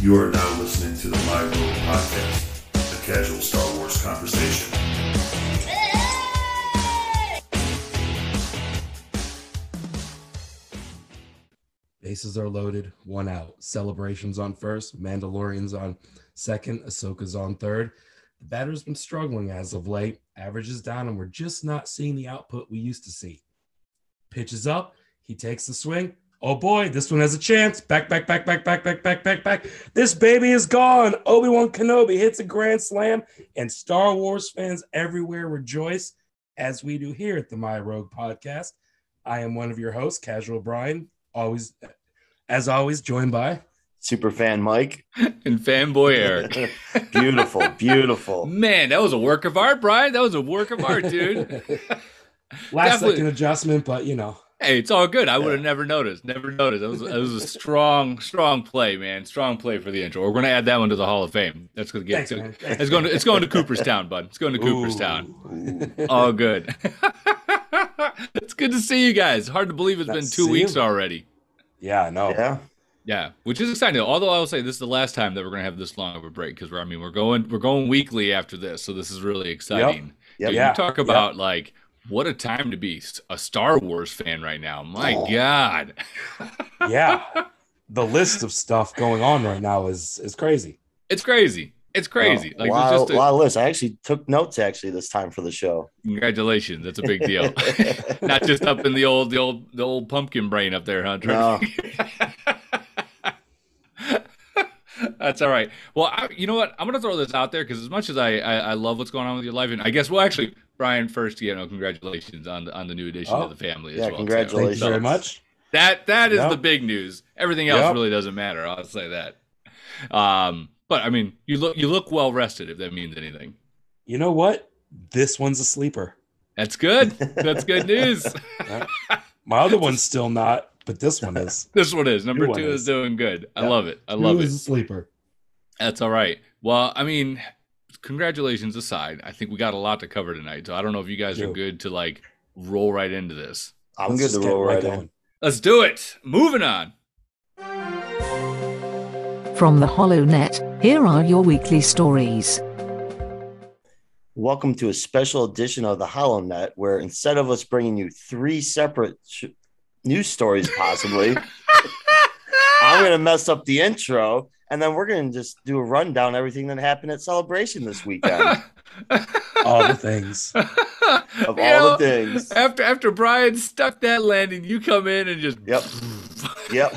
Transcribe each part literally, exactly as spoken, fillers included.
You are now listening to the My Rogue Podcast, a casual Star Wars conversation. Bases are loaded, one out. Celebrations on first, Mandalorian's on second, Ahsoka's on third. The batter's been struggling as of late. Average is down, and we're just not seeing the output we used to see. Pitches up, he takes the swing. Oh boy, this one has a chance. Back, back, back, back, back, back, back, back, back. This baby is gone. Obi-Wan Kenobi hits a grand slam, and Star Wars fans everywhere rejoice, as we do here at the My Rogue Podcast. I am one of your hosts, Casual Brian, always, as always, joined by Super fan Mike and fanboy Eric. Beautiful, beautiful. Man, that was a work of art, Brian. That was a work of art, dude. Last Definitely. second adjustment, but you know. Hey, it's all good. I would have never noticed. Never noticed. That was it was a strong, strong play, man. Strong play for the intro. We're going to add that one to the Hall of Fame. That's going to get. Thanks, to, man. Thanks, it's going to. man. It's going to Cooperstown, bud. It's going to Cooperstown. All good. It's good to see you guys. Hard to believe it's Nice been to two see weeks you. already. Yeah, no. Yeah. Yeah, which is exciting. Although I will say this is the last time that we're gonna have this long of a break because we're I mean we're going we're going weekly after this, so this is really exciting. Yep. Dude, Yeah. You talk about like what a time to be a Star Wars fan right now. My Oh. God. Yeah. The list of stuff going on right now is is crazy. It's crazy. It's crazy. Oh, like wow, it's just a, wow, list. I actually took notes actually this time for the show. congratulations. That's a big deal. Not just up in the old the old the old pumpkin brain up there, huh? No. That's all right. Well, I, you know what? I'm going to throw this out there because as much as I, I I love what's going on with your life, and I guess, well, actually, Brian, first, you know, congratulations on the, on the new addition Oh, to the family as yeah, well. congratulations. Thank you very much. That that is Yep. the big news. Everything else Yep. really doesn't matter. I'll say that. Um, but I mean, you look you look well rested, if that means anything. You know what? This one's a sleeper. That's good. That's good news. My other one's still not, but this one is. This one is number New one two is. is. doing good. I Yep. love it. I Two love it. is a sleeper. That's all right. Well, I mean, congratulations aside, I think we got a lot to cover tonight. So I don't know if you guys are True. good to like roll right into this. I'm Let's good just to get roll right going. in. Let's do it. Moving on. From the HoloNet, here are your weekly stories. Welcome to a special edition of the HoloNet, where instead of us bringing you three separate sh- news stories, possibly, I'm going to mess up the intro, and then we're going to just do a rundown of everything that happened at Celebration this weekend. All the things. Of You all know, the things. After after Brian stuck that landing, you come in and just Yep. Yep.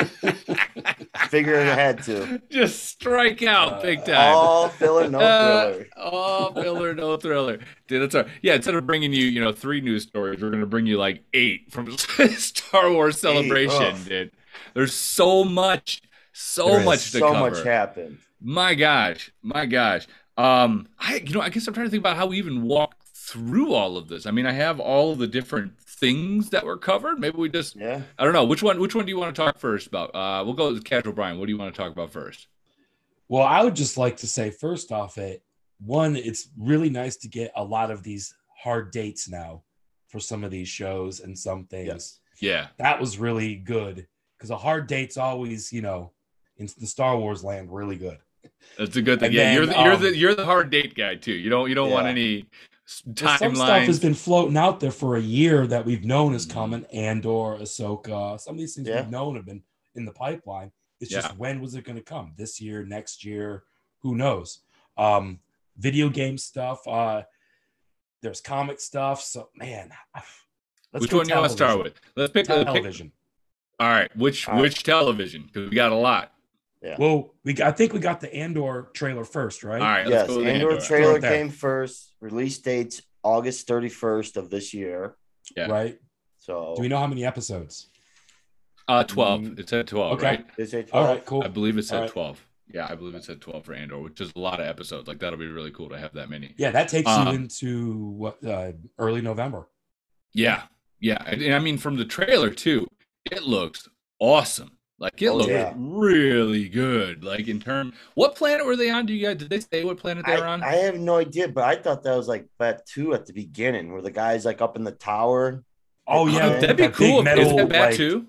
Figure it had to. just strike out big time. All filler, no Uh, thriller. all filler, no thriller. Dude, that's all right. Yeah, instead of bringing you, you know, three news stories, we're gonna bring you like eight from Star Wars Celebration, ugh. dude. There's so much, so There is much to So cover. much happened. My gosh, my gosh. Um, I, you know, I guess I'm trying to think about how we even walk through all of this. I mean, I have all of the different things that were covered. Maybe we just, Yeah. I don't know. Which one, which one do you want to talk first about? Uh, we'll go with Casual Brian. What do you want to talk about first? Well, I would just like to say, first off, it one, it's really nice to get a lot of these hard dates now for some of these shows and some things. Yeah. That was really good because a hard date's always, you know, in the Star Wars land, really good. That's a good thing. And Yeah, then, you're the, you're um, the you're the hard date guy too. You don't you don't want Yeah. any s- Well, some stuff has timelines. been floating out there for a year that we've known is Mhm. coming. Andor, Ahsoka, some of these things Yeah. we've known have been in the pipeline. It's Yeah. just when was it going to come? This year, next year, who knows? Um, video game stuff. Uh, there's comic stuff. So man, let's Which go one do you want to start television. with? Let's pick. let's pick- Television. all right. Which All right. which television? Because we got a lot. Yeah. Well, we I think we got the Andor trailer first, right? All right. Let's Yes, go with Andor Andor. trailer Start there. came first. Release dates August thirty-first of this year. Yeah. Right. So Do we know how many episodes? Uh, twelve. Mm. It said twelve, Okay. right? is it All twelve? right, cool. I believe it said All right. twelve. Yeah, I believe it said twelve for Andor, which is a lot of episodes. Like that'll be really cool to have that many. Yeah, that takes Um, you into what uh, early November. Yeah, yeah, and, and I mean from the trailer too, it looks awesome. Like it Oh, looked yeah. really good. Like in term, what planet were they on? Do you guys did they say what planet they were I, on? I have no idea, but I thought that was like Bet two at the beginning, where the guy's like up in the tower. Oh Oh, yeah, that'd be that big cool. Is metal, that Bat like- too?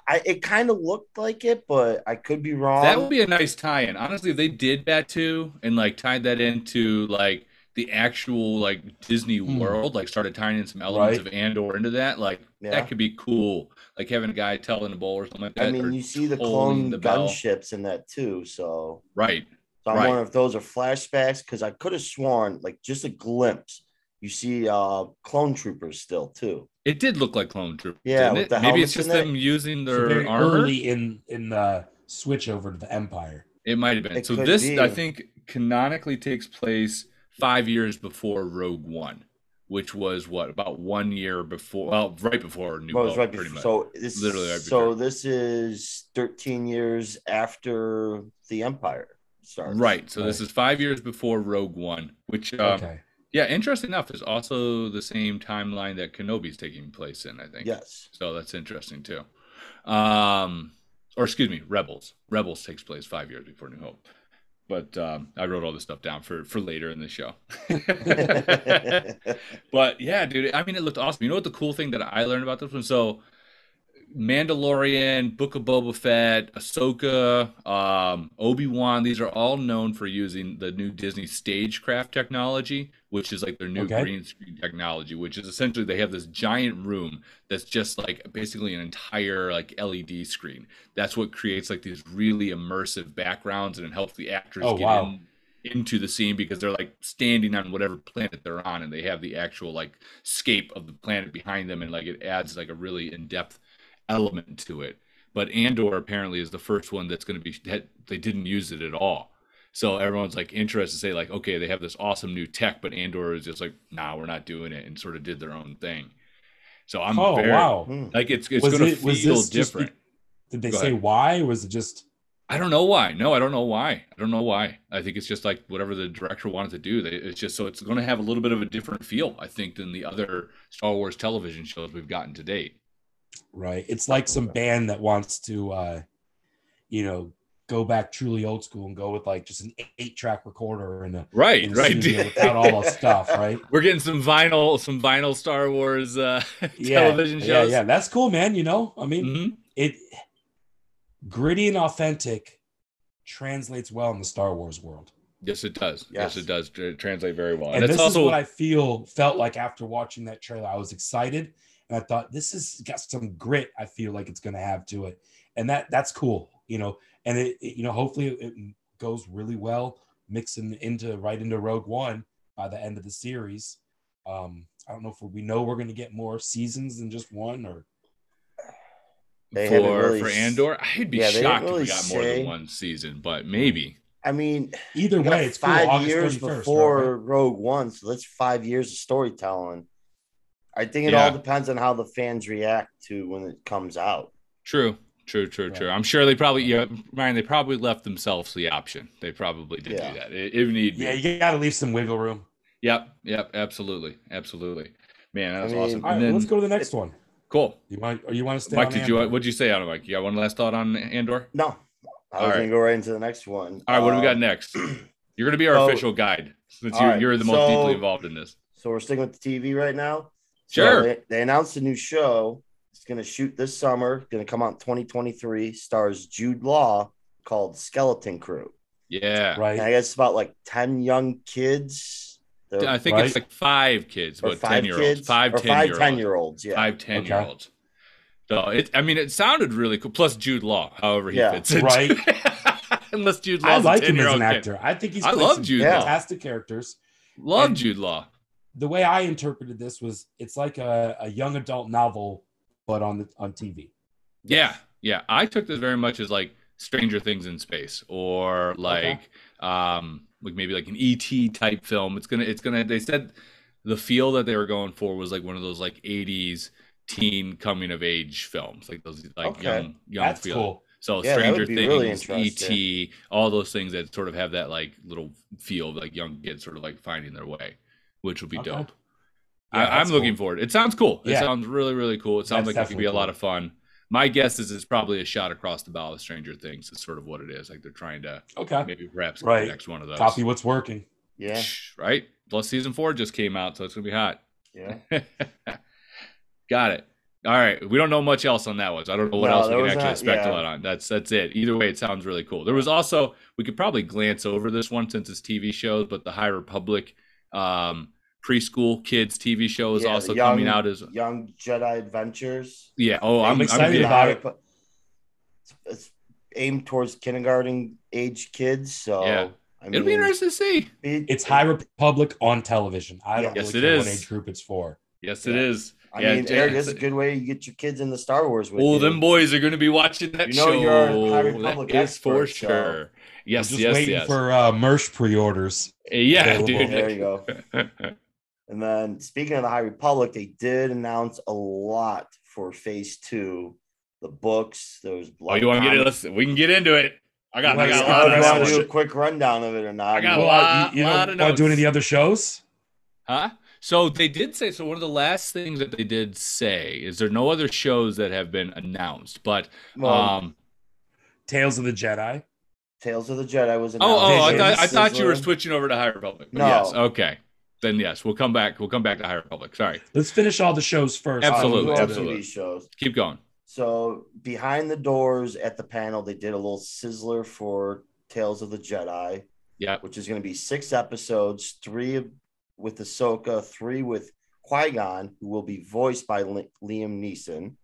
I it kind of looked like it, but I could be wrong. That would be a nice tie-in. Honestly, if they did that too and like tied that into like the actual like Disney Hmm. world, like started tying in some elements Right. of Andor into that, like Yeah. that could be cool. Like having a guy telling a bowl or something like that. I mean, or you see the tolling clone the bell. gunships in that too. So, Right. so I'm Right. wondering if those are flashbacks because I could have sworn, like, just a glimpse. You see uh clone troopers still too. It did look like Clone Troopers. Yeah, didn't with it? the Maybe it's helmets just in it. them using So their very armor. early in in the switch over to the Empire. It might have been. It So could this, be. I think, canonically takes place five years before Rogue One, which was what about one year before? Well, right before New Well, it was Hope, right pretty before. much. So this Literally right so before. this is thirteen years after the Empire starts. Right. So this Right. is five years before Rogue One, which, um, Okay. yeah, interesting enough, is also the same timeline that Kenobi's taking place in, I think. Yes. So that's interesting too. Um, or excuse me, Rebels. Rebels takes place five years before New Hope. But um, I wrote all this stuff down for for later in the show. But yeah, dude, I mean, it looked awesome. You know what the cool thing that I learned about this one? So Mandalorian, Book of Boba Fett, Ahsoka, um, Obi-Wan, these are all known for using the new Disney Stagecraft technology, which is like their new Okay. green screen technology, which is essentially they have this giant room that's just like basically an entire like L E D screen. That's what creates like these really immersive backgrounds, and it helps the actors Oh, get wow. in into the scene because they're like standing on whatever planet they're on, and they have the actual like scape of the planet behind them, and like it adds like a really in-depth element to it. But Andor apparently is the first one that's going to be that they didn't use it at all. So everyone's like interested to say like, okay, they have this awesome new tech, but Andor is just like, nah, we're not doing it, and sort of did their own thing. So I'm Oh very wow. Hmm. like it's it's Was going to it- was feel this just be- different. Did they Go say ahead. why? Or was it just I don't know why. No, I don't know why. I don't know why. I think it's just like whatever the director wanted to do. They, it's just so it's going to have a little bit of a different feel, I think, than the other Star Wars television shows we've gotten to date. right? It's like some band that wants to, uh, you know, go back truly old school and go with like just an eight track recorder and a Right, in a right. studio without all the stuff, right? We're getting some vinyl, some vinyl Star Wars uh, Yeah, television yeah, shows. yeah. That's cool, man. You know, I mean, Mhm. it gritty and authentic translates well in the Star Wars world. Yes, it does. Yes, Yes. it does tra- translate very well. And And, this it's also is what I feel felt like after watching that trailer. I was excited, and I thought this has got some grit. I feel like it's going to have to it, and that that's cool, you know. And it, it- you know, hopefully it goes really well, mixing into right into Rogue One by the end of the series. Um, I don't know if we know we're going to get more seasons than just one, or They haven't for really for s- Andor, I'd be Yeah, they didn't shocked really if we got more say. than one season, but maybe. I mean, either we got way, it's cool. five August years thirty-first, before right? Rogue One, so that's five years of storytelling. I think it Yeah. all depends on how the fans react to when it comes out. True, true, true, true. Right. I'm sure they probably, yeah, Ryan, they probably left themselves the option. They probably did Yeah. do that i- if need be. Yeah, you got to leave some wiggle room. Yep, yep, absolutely, absolutely. Man, that was I mean- awesome. All right, And then, let's go to the next one. cool. You want or you want to stay Mike, on did you Andor? what'd you say on it, Mike? You got one last thought on Andor? No, I All was right. gonna go right into the next one. All right, what do we got Um, next? You're gonna be our so- official guide since all you, right, you're the most so- deeply involved in this. So we're sticking with the T V right now. So Sure. They, they announced a new show. It's going to shoot this summer. Going to come out in twenty twenty-three. Stars Jude Law, called Skeleton Crew. Yeah, Right. And I guess it's about like ten young kids. They're- I think Right. it's like five kids, or but five ten year olds, kids, five or ten five year ten olds, year olds. Yeah. five ten Okay. year olds. So it, I mean, it sounded really cool. Plus Jude Law, however he Yeah. fits in, Right. Unless Jude I Law's like a him as ten-year-old an kid. actor. I think he's I played love some Jude Law. fantastic characters. Love And- Jude Law. The way I interpreted this was it's like a, a young adult novel, but on the on T V. Yeah, yeah. I took this very much as like Stranger Things in space, or like, um, like maybe like an E T type film. It's gonna, it's gonna. They said the feel that they were going for was like one of those like eighties teen coming of age films, like those like Okay. young young That's feel. cool. So Yeah, that Stranger would be Things, really E interesting. T, all those things that sort of have that like little feel of like young kids sort of like finding their way, which will be Okay. dope. Yeah, I, I'm that's looking cool. forard. It sounds cool. It Yeah. sounds really, really cool. It sounds That's like it could be a definitely lot cool. of fun. My guess is it's probably a shot across the bow of Stranger Things. It's sort of what it is. Like they're trying to Okay. maybe perhaps get Right. the next one of those. Copy what's working. Yeah. Right? Plus season four just came out, so it's gonna be hot. Yeah. Got it. All right, we don't know much else on that one. So I don't know what No, else we there can was actually not- speculate yeah. on. That's that's it. Either way, it sounds really cool. There was also we could probably glance over this one since it's T V shows, but the High Republic um, preschool kids T V show is Yeah, the also young, coming out as Young Jedi Adventures. yeah. Oh, I'm, I'm excited I'm, about it. It's, it's aimed towards kindergarten age kids, so Yeah. I mean, It'll be interesting to see. it- It's High Republic on television. I don't Yes, really it care is. what age group it's for. Yes, Yeah. it is. I yeah, mean, yeah, Eric, this is a it's- good way you get your kids into Star Wars with Oh, you. them boys are going to be watching that You know show. you're a High Republic That is for expert, so- sure. Yes, I'm just yes, waiting yes. for uh, Mersh pre-orders. yeah, available. dude. There you go. And then speaking of the High Republic, they did announce a lot for Phase Two. The books, those. Oh, you want to get it? Let's, we can get into it. I got, You I wanna got skip a lot the of I rest want of to the do notes. a quick rundown of it or not. I got a Well, lot- you, you lot don't of want to do any of notes. the other shows? Huh? So they did say, so one of the last things that they did say is there no other shows that have been announced, but, Well, um, Tales of the Jedi. Tales of the Jedi was oh, announced. oh, I Vision, thought, I thought you were Sizzler. switching over to High Republic. But No. Yes. Okay. Then yes, we'll come back. We'll come back to High Republic. Sorry. Let's finish all the shows first. Absolutely, Uh, absolutely. T V shows. Keep going. So behind the doors at the panel, they did a little sizzler for Tales of the Jedi, Yeah. which is going to be six episodes, three with Ahsoka, three with Qui-Gon, who will be voiced by Li- Liam Neeson.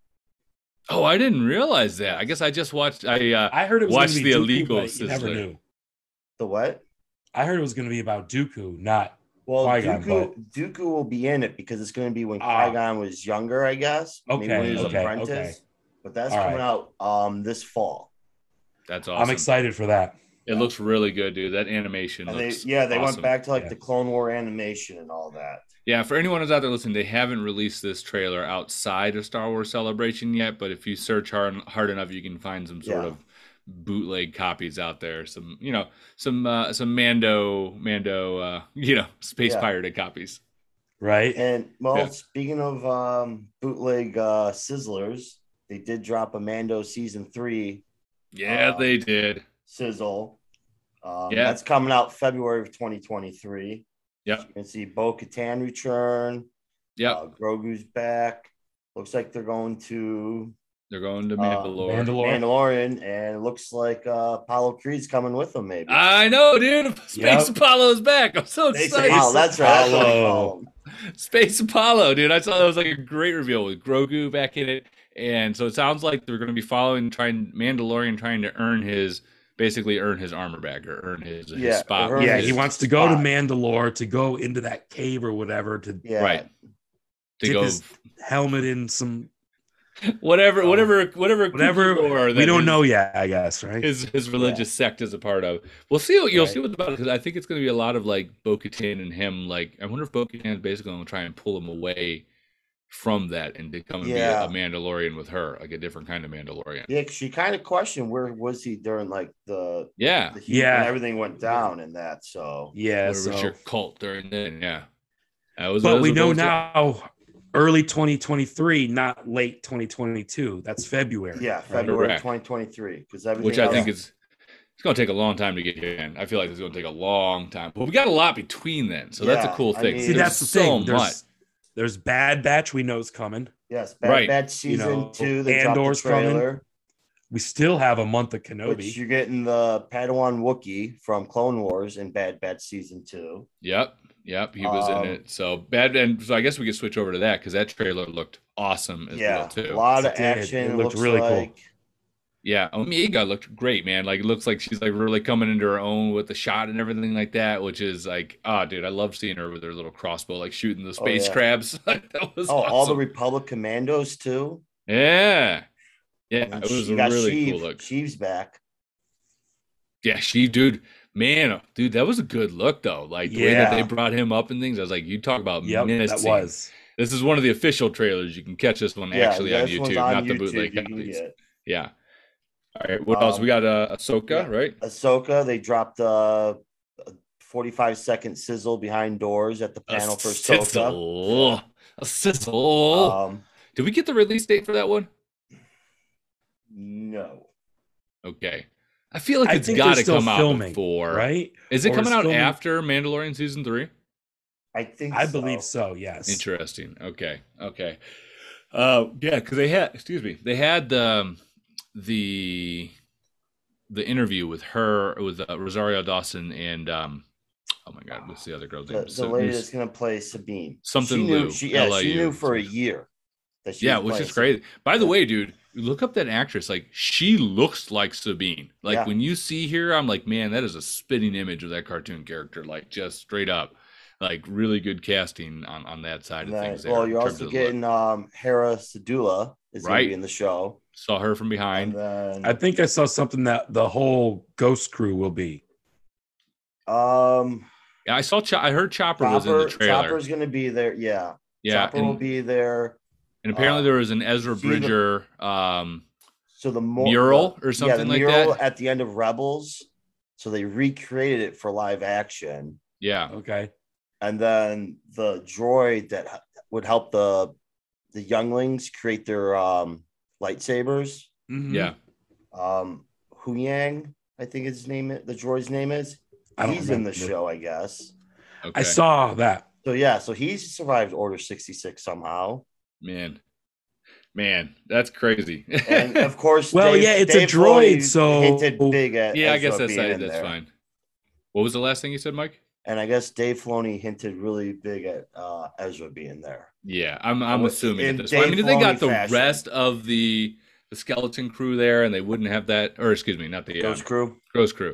Oh, I didn't realize that. I guess I just watched, I, uh, I heard it was Watch going to be the Dooku, illegal but you never Sizzler. knew. The what? I heard it was going to be about Dooku, not Well, Qui-Gon, Dooku, Dooku will be in it because it's going to be when Ah. Qui-Gon was younger, I guess. Maybe when he was Okay, apprentice. okay. But that's All coming right. out um this fall. that's awesome. I'm excited for that. It looks really good, dude. That animation And they, looks yeah, they went awesome. back to like Yeah. the Clone War animation and all that. Yeah, for anyone who's out there listening, they haven't released this trailer outside of Star Wars Celebration yet, but if you search hard, hard enough, you can find some sort Yeah. of bootleg copies out there. Some, you know, some uh, some Mando, Mando, uh, you know, space Yeah. pirated copies. Right? And well, Yeah. speaking of um, bootleg uh, sizzlers, they did drop a Mando season three Yeah, Uh, they did. sizzle. Um, Yeah. that's coming out February of twenty twenty-three. Yep. You can see Bo Katan return. Yep, Uh, Grogu's back. Looks like they're going to they're going to uh, Mandalore. Mandalore. Mandalorian, and it looks like uh, Apollo Creed's coming with them. Maybe. I know, dude. Space Yep. Apollo's back. I'm so Space excited. Apollo, that's right. That's what they Apollo. call him. Space Apollo, dude. I saw that was like a great reveal with Grogu back in it. And so it sounds like they're going to be following, trying Mandalorian, trying to earn his, basically earn his armor back or earn his, his Yeah, spot. earn Yeah, his he wants to go to spot. Mandalore to go into that cave or whatever to Yeah. Right. To dip go, his helmet in some whatever, whatever, whatever, whatever. kooky lore We that don't his- know yet, I guess, right? His his religious sect is a part of. We'll see what you'll Right. see what's about it because I think it's going to be a lot of like Bo-Katan and him. Like I wonder if Bo-Katan is basically going to try and pull him away from that and become Yeah. be a, a Mandalorian with her, like a different kind of Mandalorian. Yeah, 'cause she kind of questioned where was he during like the Yeah. the heat Yeah. when everything went down and that. So Yeah, Where so was your cult during then? Yeah. That was, that but was we a know bold- now early twenty twenty-three, not late twenty twenty-two. That's February. yeah, right? February Correct. twenty twenty-three because everything. which I else- think is it's going to take a long time to get here. In. I feel like it's going to take a long time, but we got a lot between then, so that's a Yeah, cool I thing. mean- See, There's that's the so thing. much. There's there's Bad Batch we know is coming. yes, Bad Right. Batch season know, two. They dropped Andor's the coming. trailer, We still have a month of which Kenobi. you're getting the Padawan Wookiee from Clone Wars in Bad Batch season two. Yep, yep, he was Um, in it. So bad, and so I guess we could switch over to that because that trailer looked awesome as Yeah, well a too. lot of It did. action. It It looked looks really cool. like, Yeah, Omega looked great, man. Like it looks like she's like really coming into her own with the shot and everything like that, which is like, oh, dude, I love seeing her with her little crossbow, like shooting the Oh, space yeah. crabs. that was Oh, all the awesome. Republic Commandos too. yeah, yeah, And it was you a got really Sheev. cool look. Sheev's back. Yeah, she, dude, man, dude, that was a good look though. Like the way that Yeah. they brought him up and things. I was like, you talk about Yep, that menacing. was. This is one of the official trailers. You can catch this one Yeah, actually on this one's YouTube, on not the YouTube, bootleg you can copies. get. Yeah. All right. What else? Um, We got uh, Ahsoka, yeah. right? Ahsoka, they dropped a forty-five second sizzle behind doors at the panel a for Ahsoka. sizzle. A sizzle. Um, Did we get the release date for that one? no. Okay. I feel like I it's think got they're to still come out filming, before. right? Is it Or coming out filming- after Mandalorian season three? I think I so. believe so. Yes. Interesting. Okay. Okay. Uh, yeah, because they had, excuse me, they had um, the the interview with her with uh, Rosario Dawson and um, oh my God, what's the other girl's name? The, the So, lady it was that's gonna play Sabine. something She knew Liu, she yeah, she L I U, knew for a something. year that she Yeah, was which playing is crazy. By the Yeah. way, dude, look up that actress. Like, she looks like Sabine. Like, Yeah. when you see her, I'm like, man, that is a spitting image of that cartoon character. Like, just straight up. Like, really good casting on, on that side And of then, things there. well, in you're terms also of the look. getting um Hera Sedula is gonna be Right. in the show. Saw her from behind. And then I think I saw something that the whole Ghost crew will be. um Yeah, I saw. Ch- I heard Chopper, was in Chopper the trailer. Chopper's gonna be there. Yeah. Yeah, Chopper will and, be there. and apparently uh, there was an Ezra see the- Bridger um, So the mo- mural the- or yeah, something the like mural that. at the end of Rebels. So they recreated it for live action. Yeah, Okay. And then the droid that h- would help the the younglings create their um lightsabers. Mhm. yeah. Um Huyang, I think his name is the droid's name is. I don't He's in the remember. show, I guess. Okay, I saw that. So yeah, so he's survived Order sixty-six somehow. man, man, that's crazy. And of course, Well, Dave- yeah, it's a Dave droid, Filoni so- hinted big at yeah, I Ezra guess that's being fine. in That's there. fine. What was the last thing you said, Mike? And I guess Dave Filoni hinted really big at uh, Ezra being there. Yeah, I'm I'm Well, assuming in at this point. I Dave mean, if they got Filoni the fashion. rest of the the skeleton crew there, and they wouldn't have that, or excuse me, not the um, Ghost Crew. Ghost crew.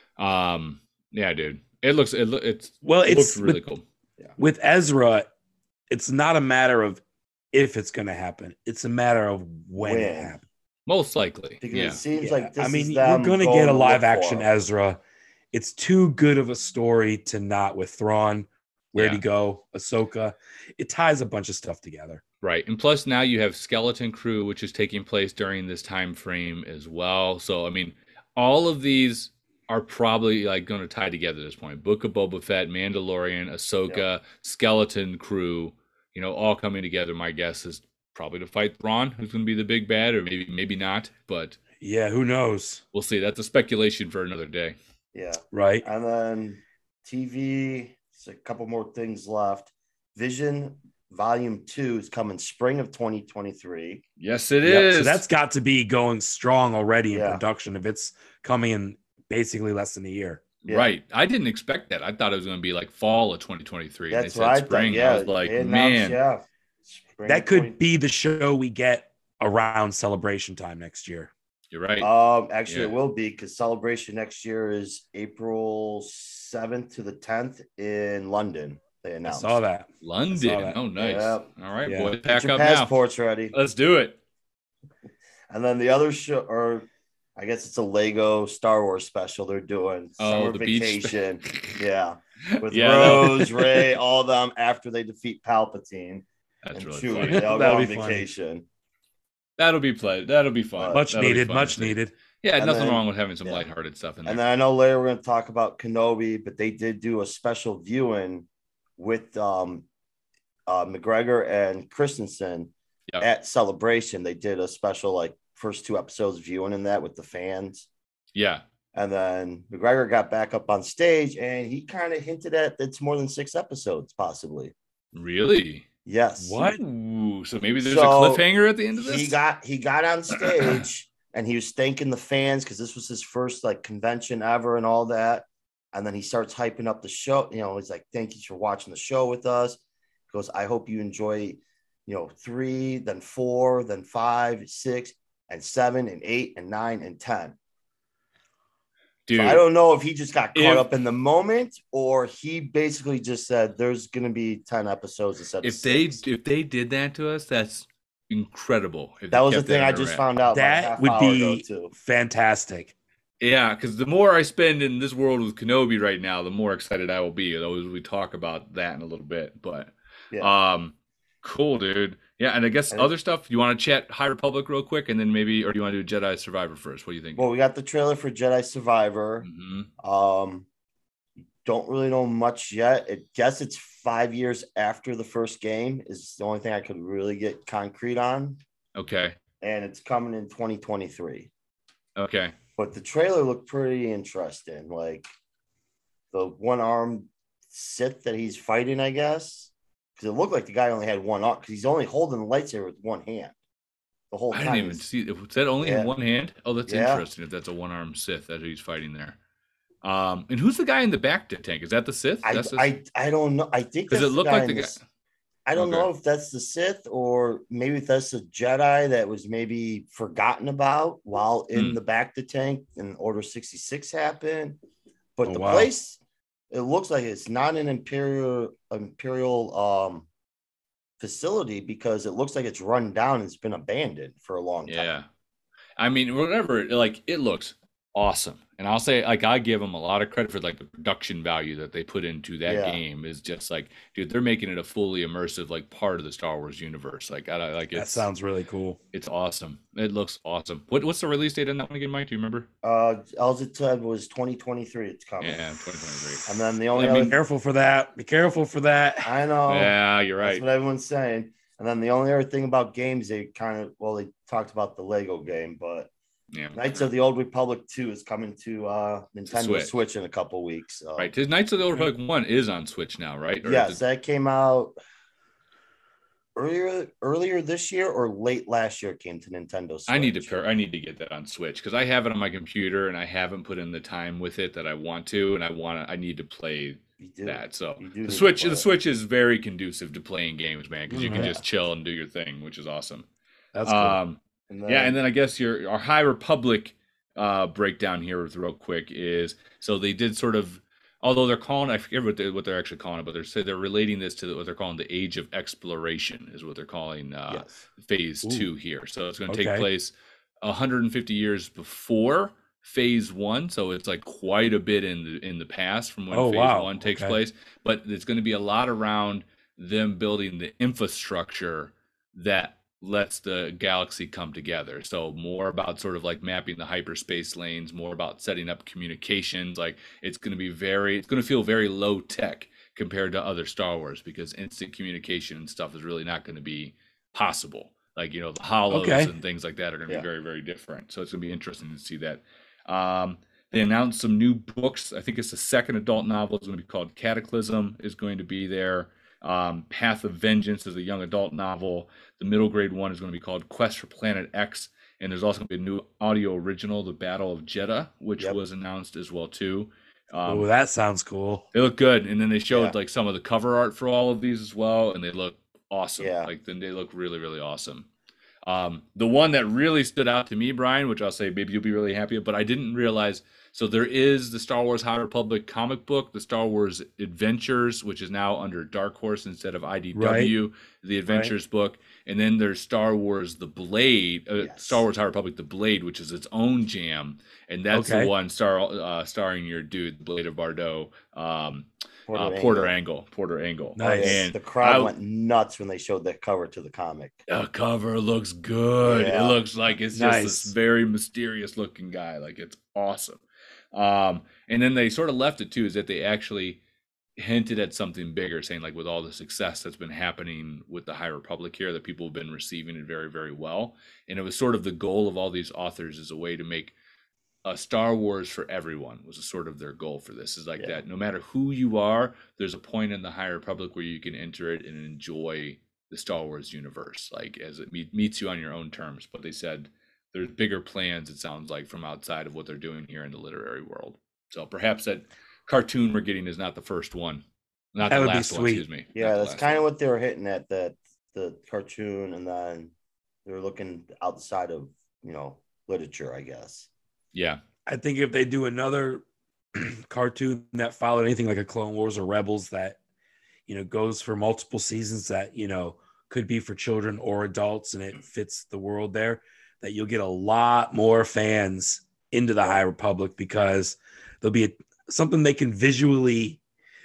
Um, yeah, dude, it looks it loo- it's Well, it it's looks really with, cool. with Ezra, it's not a matter of if it's going to happen. It's a matter of when, When. it happens. Most likely, Because yeah. it seems Yeah. like this I mean, is we're them going to going get a to live look action for him. Ezra. It's too good of a story to not with Thrawn. Where'd Yeah. he go? Ahsoka. It ties a bunch of stuff together. Right. And plus now you have Skeleton Crew, which is taking place during this time frame as well. So I mean, all of these are probably like going to tie together at this point. Book of Boba Fett, Mandalorian, Ahsoka, Skeleton Crew, you know, all coming together. My guess is probably to fight Thrawn, who's going to be the big bad, or maybe maybe not, but Yeah, who knows? we'll see. That's a speculation for another day. Yeah. Right? And then T V, there's a couple more things left. Vision Volume two is coming spring of twenty twenty-three. Yes, it Yep, is. so that's got to be going strong already in Yeah. production if it's coming in basically less than a year. Yeah. right. I didn't expect that. I thought it was going to be like fall of twenty twenty-three. and That's they what I said spring. thought. Yeah. I was like, they announced, man, yeah. Spring That of could twenty be the show we get around celebration time next year. you're right. Um, actually, it Yeah. will be because celebration next year is April seventh to the tenth in London. They I announced. saw that. London. that. Oh, nice. Yep. All right, Yeah. boys, Get pack your up now. passports ready. Let's do it. And then the other show, or I guess it's a Lego Star Wars special they're doing. Oh, Summer the beach. vacation. yeah. With Yeah. Rose, Ray, all them after they defeat Palpatine That's and really Chewie. funny. They all go That'll on be funny. vacation. That'll be play. That'll be fun. Much That'll be needed, fun to much see. needed. Yeah, And nothing then- wrong with having some yeah. lighthearted stuff in there. And then I know later we're going to talk about Kenobi, but they did do a special viewing with um, uh, McGregor and Christensen Yep. at Celebration. They did a special like first two episodes viewing in that with the fans. yeah. And then McGregor got back up on stage and he kind of hinted at it's more than six episodes, possibly. Really? Yes. What? Ooh, so maybe there's So, a cliffhanger at the end of this? He got he got on stage and he was thanking the fans because this was his first like convention ever and all that. And then he starts hyping up the show. You know, he's like, "Thank you for watching the show with us." He goes, "I hope you enjoy, you know, three, then four, then five, six, and seven, and eight, and nine, and ten." Dude, So I don't know if he just got caught If- up in the moment or he basically just said there's going to be ten episodes instead of if they six. if they did that to us, that's incredible. If That they was the kept thing I under just wraps. found out. about a That half would hour be ago, too. fantastic. Yeah, because the more I spend in this world with Kenobi right now, the more excited I will be. Though as we talk about that in a little bit, but Yeah. um, cool, dude. Yeah, and I guess And- other stuff. You want to chat High Republic real quick, and then maybe, or do you want to do Jedi Survivor first? What do you think? Well, we got the trailer for Jedi Survivor. hmm Um, don't really know much yet. I guess it's five years after the first game is the only thing I could really get concrete on, Okay. and it's coming in twenty twenty-three. Okay. But the trailer looked pretty interesting. Like the one-armed Sith that he's fighting, I guess, because it looked like the guy only had one arm because he's only holding the lightsaber with one hand the whole I time. didn't even see. Was that only Yeah. in one hand? Oh, that's Yeah. interesting. If that's a one-armed Sith that he's fighting there. Um, and who's the guy in the back tank? Is that the Sith? I, That's the- I I don't know. I think Does that's it look the guy like the in guy? this- I don't Okay. know if that's the Sith or maybe that's the Jedi that was maybe forgotten about while in Hmm. the back to tank and Order sixty-six happened. But Oh, the wow. place, it looks like it's not an imperial imperial um facility because it looks like it's run down and it's been abandoned for a long time. Yeah. I mean, whatever, like it looks awesome. And I'll say, like, I give them a lot of credit for like the production value that they put into that Yeah. game is just like, dude, they're making it a fully immersive, like part of the Star Wars universe. Like, I like That it's, sounds really cool. it's awesome. It looks awesome. What, what's the release date on that one again, Mike? Do you remember? Uh as it said was twenty twenty-three. It's coming. Yeah, twenty twenty-three. And then the only I mean, other Careful for that. Be careful for that. I know. Yeah, you're That's right. what everyone's saying. And then the only other thing about games, they kind of, well, they talked about the Lego game, but Yeah. Knights of the Old Republic two is coming to uh, Nintendo Switch. Switch. in a couple weeks. So. Right. Knights of the Old Republic one is on Switch now, right? Or Yes, is it- that came out earlier earlier this year or late last year. It came to Nintendo Switch. I need to pair, I need to get that on Switch because I have it on my computer and I haven't put in the time with it that I want to, and I want to. I need to play You do. that. So You do the need to Switch, play the it. Switch is very conducive to playing games, man, because you can Mhm. just chill and do your thing, which is awesome. That's cool. Um, And then, yeah, and then I guess your our High Republic uh, breakdown here, real quick, is so they did sort of, although they're calling, I forget what they what they're actually calling it, but they're say they're relating this to the, what they're calling the Age of Exploration, is what they're calling uh, yes. Phase Ooh. Two here. So it's going to take Okay. place one hundred fifty years before Phase One, so it's like quite a bit in the in the past from when Oh, Phase wow. One takes Okay. place. But it's going to be a lot around them building the infrastructure that lets the galaxy come together. So more about sort of like mapping the hyperspace lanes, more about setting up communications. Like it's going to be very, it's going to feel very low tech compared to other Star Wars because instant communication and stuff is really not going to be possible. Like, you know, the hollows Okay. and things like that are going to Yeah. be very, very different. So it's going to be interesting to see that. Um, they announced some new books. I think it's the second adult novel. It's going to be called Cataclysm is going to be there. Um, Path of Vengeance is a young adult novel. The middle grade one is going to be called Quest for Planet X. And there's also going to be a new audio original, The Battle of Jeddah, which Yep. was announced as well too. Um, Oh, that sounds cool. they look good. And then they showed Yeah. like some of the cover art for all of these as well. And they look awesome. Yeah. Like then they look really, really awesome. Um, the one that really stood out to me, Brian, which I'll say maybe you'll be really happy with, but I didn't realize. So there is the Star Wars High Republic comic book, the Star Wars Adventures, which is now under Dark Horse instead of I D W, the Adventures book. And then there's Star Wars The Blade, uh, Yes. Star Wars High Republic The Blade, which is its own jam. And that's Okay. the one star, uh, starring your dude, Blade of Bardot, um, Porter uh, Angle. Porter Angle. Porter Angle. Nice. And the crowd I- went nuts when they showed that cover to the comic. The cover looks good. Yeah. It looks like it's just Nice. this very mysterious looking guy. Like it's awesome. Um, and then they sort of left it too, is that they actually hinted at something bigger, saying like with all the success that's been happening with the High Republic here, that people have been receiving it very, very well. And it was sort of the goal of all these authors as a way to make a Star Wars for everyone was a sort of their goal for this. Is like Yeah. that no matter who you are, there's a point in the High Republic where you can enter it and enjoy the Star Wars universe, like as it meet, meets you on your own terms. But they said there's bigger plans, it sounds like, from outside of what they're doing here in the literary world. So perhaps that cartoon we're getting is not the first one, not That the would be last one. sweet. Excuse me. Yeah, Not the that's last kind of one. what they were hitting at, that the cartoon, and then they were looking outside of, you know, literature, I guess. Yeah, I think if they do another cartoon that followed anything like a Clone Wars or Rebels that, you know, goes for multiple seasons that, you know, could be for children or adults and it fits the world there, that you'll get a lot more fans into the High Republic because there'll be a, something they can visually.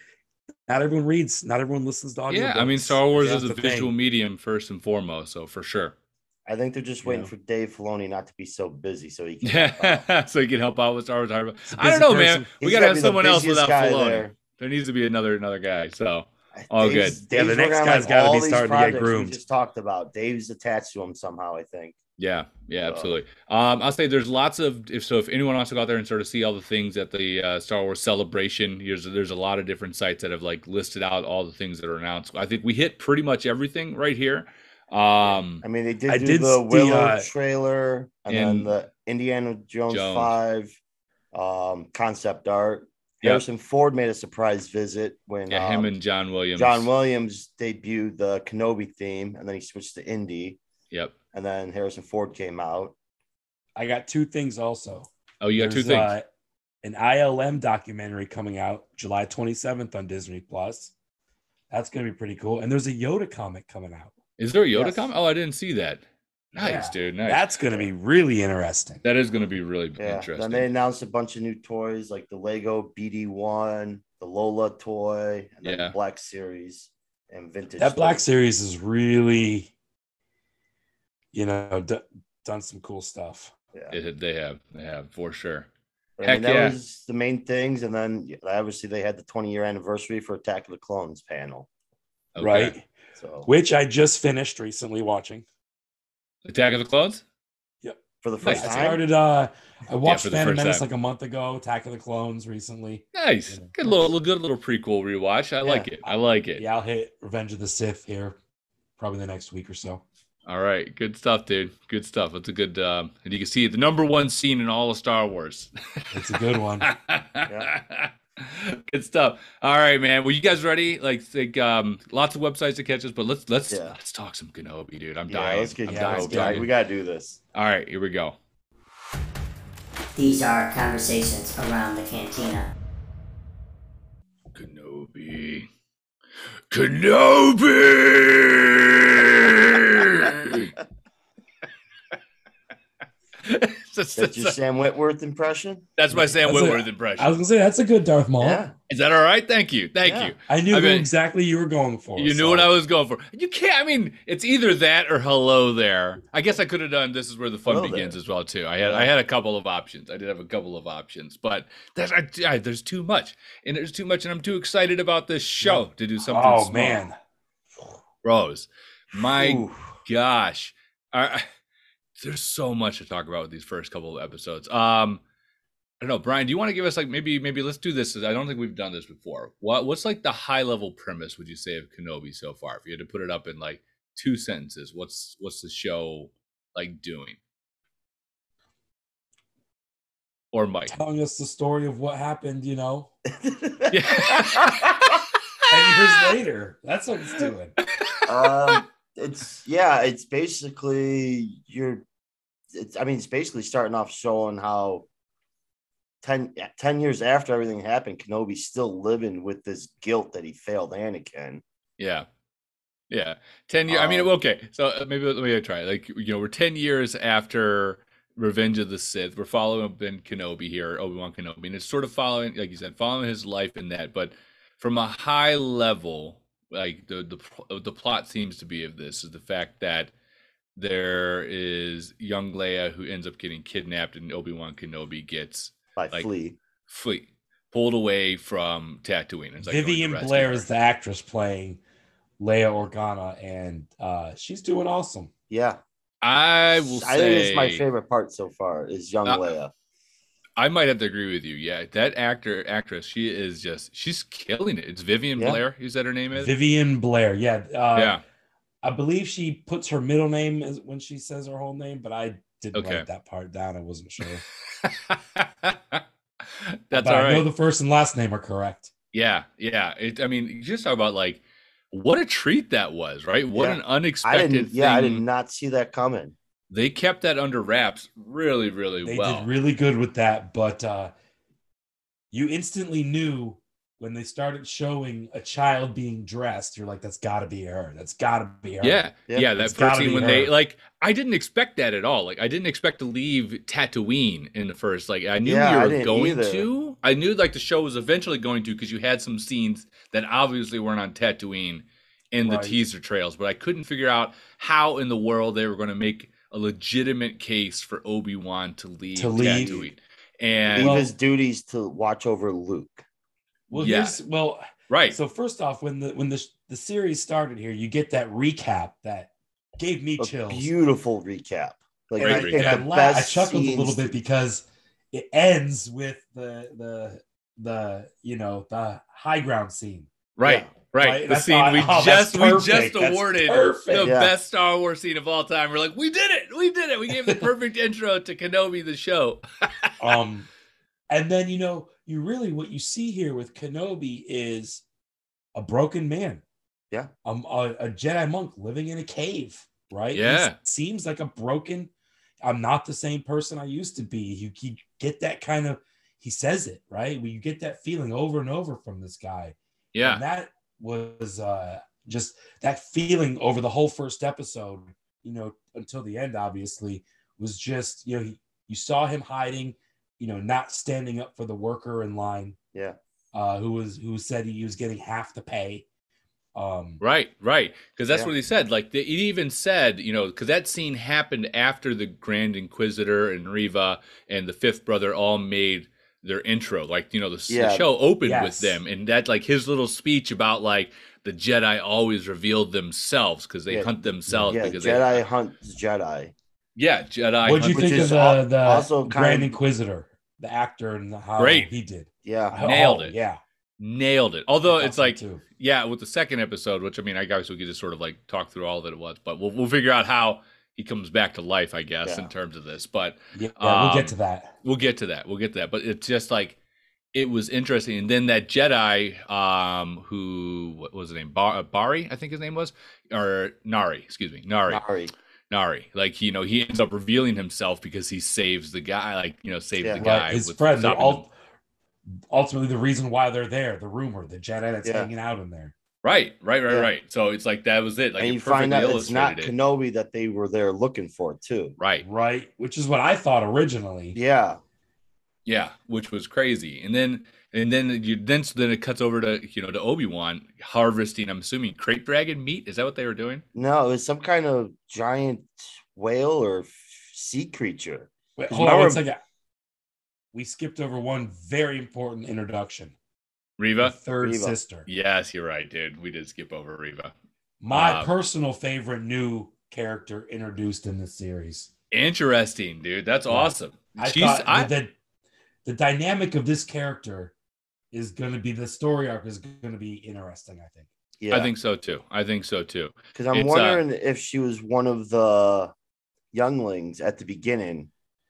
Not everyone reads, not everyone listens to audio. yeah. I mean, Star Wars is That's a the visual thing. medium first and foremost, so for sure. I think they're just waiting Yeah. for Dave Filoni not to be so busy so he can help out. Yeah, so you can help out with Star Wars. High Republic. a I don't busy know, man. person. We He's gotta gotta have be the someone else busiest without guy Filoni. there. There needs to be another another guy. So all Dave's- good. Yeah, the Dave's next working on, guy's like, gotta all be these starting to get projects we groomed. just talked about. Dave's attached to him somehow, I think. Yeah, yeah, So- absolutely. Um, I'll say there's lots of if so if anyone wants to go out there and sort of see all the things at the uh, Star Wars Celebration, there's there's a lot of different sites that have like listed out all the things that are announced. I think we hit pretty much everything right here. Um, I mean, they did I do did the see, Willow uh, trailer and, then and the Indiana Jones, Jones. five um, concept art. Yep. Harrison Ford made a surprise visit when yeah, him um, and John Williams. John Williams debuted the Kenobi theme, and then he switched to Indy, Yep. and then Harrison Ford came out. I got two things also. Oh, you got two There's, things. Uh, an I L M documentary coming out July twenty-seventh on Disney Plus. That's going to be pretty cool. And there's a Yoda comic coming out. Is there a Yoda yes. comic? Oh, I didn't see that. Nice, Yeah, dude. Nice. That's going to be really interesting. That is going to be really Yeah. interesting. Then they announced a bunch of new toys like the Lego B D one, the Lola toy, and then Yeah. the Black Series and vintage. That Black toys. Series is really, you know, d- done some cool stuff. Yeah. It- they have, they have for sure. I Heck mean, that yeah. was the main things, and then yeah, obviously they had the twenty year anniversary for Attack of the Clones panel. Okay. Right? So Which I just finished recently watching. Attack of the Clones. for the I first time, started, uh, I watched for the Phantom first Menace time. like a month ago, Attack of the Clones recently. Nice. Yeah. Good little, good little prequel rewatch. I like Yeah. it. I like it. Yeah, I'll hit Revenge of the Sith here probably the next week or so. All right. Good stuff, dude. Good stuff. It's a good, um, and you can see the number one scene in all of Star Wars. It's a good one. Good stuff. All right, man. Well, you guys ready? Like, think, um, lots of websites to catch us, but let's let's Yeah. let's talk some Kenobi, dude. I'm yeah, dying. let's get I'm yeah, dying. let's let's get get- we gotta do this. All right, here we go. These are conversations around the cantina. Kenobi. Kenobi. That's, That's your Sam Whitworth impression. that's my Sam That's a- Whitworth impression. I was gonna say that's a good Darth Maul. Yeah, Is that all right? Thank you. Thank Yeah. you. I knew I mean- exactly you were going for. You knew so- what I was going for. You can't. I mean, it's either that or hello there. I guess I could have done. This is where the fun Hello begins there. as well too. I had I had a couple of options. I did have a couple of options, but there's I, I- there's too much, and there's too much, and I'm too excited about this show to do something. Oh small. man, Rose, my Ooh. gosh, I, there's so much to talk about with these first couple of episodes. Um, I don't know, Brian. Do you want to give us like maybe maybe let's do this? I don't think we've done this before. What what's like the high level premise would you say of Kenobi so far? If you had to put it up in like two sentences, what's what's the show like doing? Or Mike? telling us the story of what happened. You know, Yeah. ten years later. That's what it's doing. um, it's yeah, it's basically you're. It's I mean, it's basically starting off showing how ten, ten years after everything happened, Kenobi's still living with this guilt that he failed Anakin. Yeah. Yeah. ten years. I mean, Um, okay. So uh, maybe let me try. Like, you know, we're ten years after Revenge of the Sith. We're following Ben Kenobi here, Obi-Wan Kenobi. And it's sort of following, like you said, following his life in that. But from a high level, like the, the, the plot seems to be of this is the fact that there is young Leia who ends up getting kidnapped and Obi-Wan Kenobi gets By Like- Flea. flee, pulled away from Tatooine. It's like going to Vivian rescue Blair her. is the actress playing Leia Organa, and uh, she's doing awesome. Yeah, I will I say think it's my favorite part so far is young Uh, Leia. I might have to agree with you. Yeah, that actor, actress, she is just, she's killing it. It's Vivian Yeah. Blair. Is that her name is? Vivian Blair, yeah, uh, yeah. I believe she puts her middle name as when she says her whole name, but I didn't Okay. write that part down. I wasn't sure. That's but all I know right. the first and last name are correct. Yeah, yeah. It, I mean, you just talk about like what a treat that was, right? What Yeah. an I unexpected didn't. Yeah, I did thing. not see that coming. They kept that under wraps really, really They well. did really good with that, but uh, you instantly knew when they started showing a child being dressed. You're like, that's got to be her. That's got to be her. Yeah, yeah, Yeah, that it's first gotta scene be when they her. like, I didn't expect that at all. Like, I didn't expect to leave Tatooine in the first. Like, I knew Yeah, you I were didn't going either. to. I knew like the show was eventually going to because you had some scenes that obviously weren't on Tatooine in the Right. teaser trails, but I couldn't figure out how in the world they were going to make a legitimate case for Obi-Wan to leave To leave. Tatooine. And Leave Well- his duties to watch over Luke. Well, Yeah. here's well. right, So first off, when the when the the series started here, you get that recap that gave me A chills. beautiful recap. Like And I I, think and I, the la- I best chuckled a scenes- little bit because it ends with the the the you know the high ground scene. Right, Yeah. right. Right, and The I scene thought, we oh, that's just we perfect. just That's awarded perfect. the Yeah. best Star Wars scene of all time. We're like, we did it, we did it. We gave the perfect intro to Kenobi the show. Um, and then you know you really what you see here with Kenobi is a broken man. Yeah. Um, a, a Jedi monk living in a cave. Right. Yeah. He seems like a broken. I'm not the same person I used to be. You, you get that kind of. He says it right. Well, you get that feeling over and over from this guy. Yeah, And that was uh, just that feeling over the whole first episode, you know, until the end, obviously, was just, you know, he, you saw him hiding, you know, not standing up for the worker in line, Yeah. uh, who was who said he was getting half the pay. Um, right, right. Because that's Yeah. what he said. Like the, he even said, you know, because that scene happened after the Grand Inquisitor and Riva and the fifth brother all made their intro. Like, you know, the, Yeah. the show opened Yes. with them, and that like his little speech about like the Jedi always revealed themselves because they Yeah. hunt themselves Yeah, because Jedi they hunts Jedi. yeah Jedi. What'd you hunt- Which think of is the, al- the also Grand kind of- Inquisitor, the actor, and how Great. he did? Yeah. Oh, Nailed it. Yeah, Nailed it. Although I thought it's so, like, too. yeah, with the second episode, which I mean, I guess we could just sort of like talk through all that it was, but we'll we'll figure out how he comes back to life, I guess, Yeah. in terms of this. But yeah, we'll Um, get to that. we'll get to that. We'll get to that. But it's just like it was interesting. And then that Jedi, um, who what was his name? Bar- Bari, I think his name was, or Nari, excuse me, Nari. Nari. Nari. Like, you know, he ends up revealing himself because he saves the guy, like, you know, saves Yeah. the guy. Right, his with friend. They're stopping all them. ultimately the reason why they're there. The rumor, the Jedi that's Yeah. hanging out in there. Right, right, right, Yeah. right. So it's like that was it. Like and it you find perfectly out it's not illustrated it. Kenobi that they were there looking for, too. Right. Right, which is what I thought originally. Yeah. Yeah, which was crazy. And then and then you then so then it cuts over to you know to Obi-Wan harvesting, I'm assuming crate dragon meat. Is that what they were doing? No, it was some kind of giant whale or f- sea creature. Wait, 'Cause hold on one remember- second. We skipped over one very important introduction. The Riva? third Riva. sister. Yes, you're right, dude. We did skip over Riva. My Uh, personal favorite new character introduced in this series. Interesting, dude. That's Yeah. awesome. I She's thought I, that the dynamic of this character is going to be the story arc is going to be interesting. I think. Yeah. I think so too. I think so too. Because I'm it's, uh, wondering if she was one of the younglings at the beginning.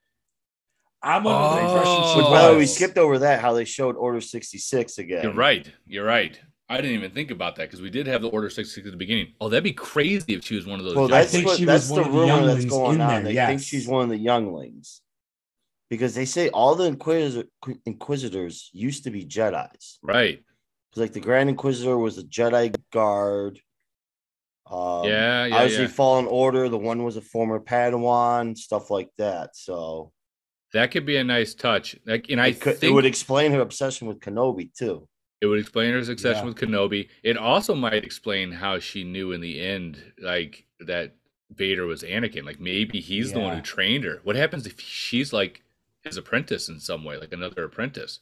I'm under the impression she Oh. Which, by the way, we was. skipped over that, how they showed Order sixty-six again. You're right. You're right. I didn't even think about that because we did have the Order sixty-six at the beginning. Oh, that'd be crazy if she was one of those. Well, I that's think what, she was that's one the of the rumor that's younglings going in on. there, They yes. think she's one of the younglings. Because they say all the Inquisitor, Inquisitors used to be Jedis. right. Because like the Grand Inquisitor was a Jedi guard. Um, Yeah, yeah, obviously yeah. Fallen Order. The one was a former Padawan, stuff like that. So That could be a nice touch. Like, and I it, could, think it would explain her obsession with Kenobi too. It would explain her succession Yeah. with Kenobi. It also might explain how she knew in the end, like that Vader was Anakin. Like maybe he's the one Yeah. who trained her. What happens if she's like his apprentice in some way, like another apprentice?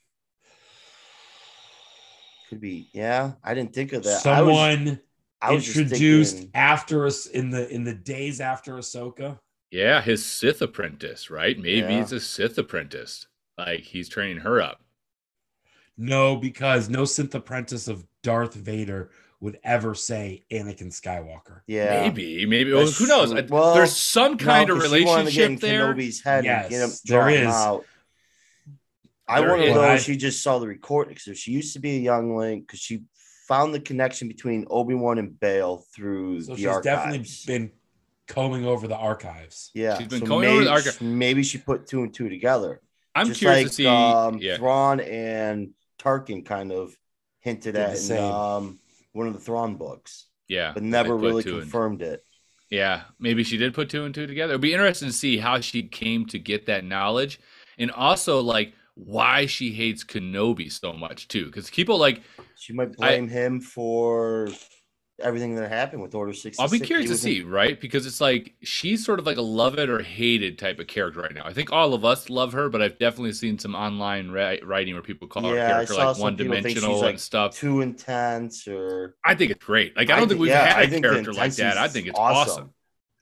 Could be. Yeah, I didn't think of that. I was, Someone I was just introduced thinking- after us in the in the days after Ahsoka. Yeah, his Sith apprentice, right? Maybe Yeah. he's a Sith apprentice. Like he's training her up. No, because no Sith apprentice of Darth Vader would ever say Anakin Skywalker. Yeah. Maybe, maybe. Well, That's who knows? true. I- Well, There's some kind No, of 'cause she wanted to get in relationship there. Kenobi's head and get him, Yes, draw there him is. out. I There want to is. know I- if she just saw the recording. So she used to be a youngling because she found the connection between Obi-Wan and Bale through So the she's archives. definitely been combing over the archives. yeah. She's been so going maybe, over the archive. Maybe she put two and two together. I'm Just curious like to see. um, yeah, Thrawn and Tarkin kind of hinted Did the at in same. um, one of the Thrawn books, yeah, but they never put really two and- confirmed it. Yeah, maybe she did put two and two together. It'd be interesting to see how she came to get that knowledge, and also like why she hates Kenobi so much too. Because people like, She might blame him for everything that happened with Order sixty-six. I'll be curious He to was in- see, right? Because it's like she's sort of like a love it or hate it type of character right now. I think all of us love her, but I've definitely seen some online ri- writing where people call her Yeah, I character saw like some one people think she's, dimensional like, and stuff. too intense or I think it's great. Like I I don't thi- think we've yeah, had I a think the character like that. I intensity's think it's awesome.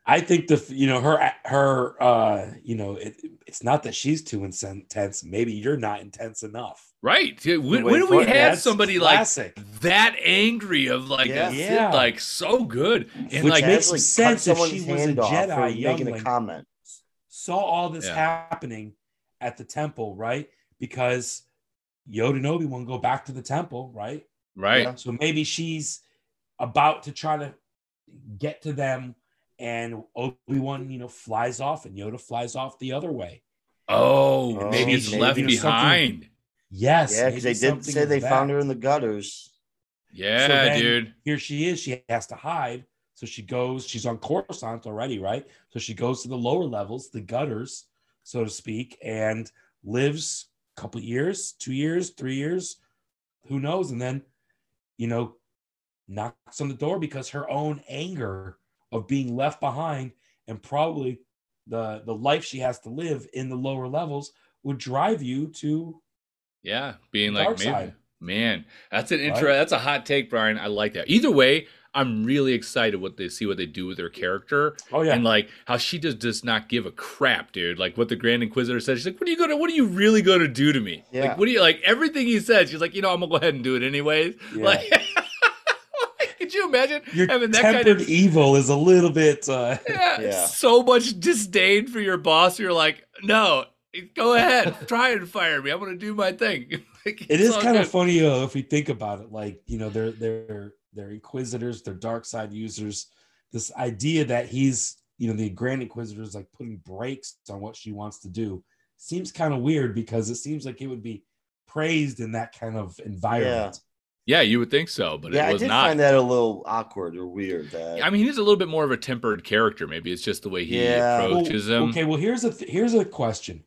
I think the you know her her uh you know it, it's not that she's too intense. Maybe you're not intense enough. Right. Yeah, When, Wait when do for we it. have That's somebody classic. like that angry of like Yeah. a Sith, Yeah. like so good and Which like makes Like, sense cut if someone's she was a hand off Jedi for making youngling. a comment. Saw all this Yeah. happening at the temple, right? Because Yoda and Obi-Wan go back to the temple, right? right. Yeah. So maybe she's about to try to get to them, and Obi-Wan, you know, flies off, and Yoda flies off the other way. Oh, Oh, maybe it's maybe left there's something- behind. Yes, Yeah, because maybe they did something say of they found that. her in the gutters. Yeah, So then dude. Here she is. She has to hide. So she goes, she's on Coruscant already, right? So she goes to the lower levels, the gutters, so to speak, and lives a couple years, two years, three years, who knows? And then, you know, knocks on the door because her own anger of being left behind and probably the, the life she has to live in the lower levels would drive you to Yeah, being The like dark maybe, side. man, that's an intro. Right? That's a hot take, Brian. I like that. Either way, I'm really excited what they see what they do with her character. Oh, yeah. And like how she just does not give a crap, dude. Like what the Grand Inquisitor said. She's like, "What are you gonna? What are you really gonna do to me? Yeah. Like, what do you like? Everything he said, she's like, you know, I'm gonna go ahead and do it anyways. Yeah. Like, could you imagine Your having that tempered kind of evil is a little bit uh yeah, Yeah. so much disdain for your boss? You're like, no, go ahead, try and fire me. I'm gonna do my thing. Like, It it's is all kind of good. funny though, if we think about it. Like, you know, they're they're they're inquisitors, they're dark side users. This idea that he's, you know, the Grand Inquisitor is like putting brakes on what she wants to do seems kind of weird because it seems like it would be praised in that kind of environment. Yeah, you would think so, but yeah, it I was did not. find that a little awkward or weird. That I mean, he's a little bit more of a tempered character. Maybe it's just the way he Yeah. Well, approaches him. okay, well here's a th- here's a question.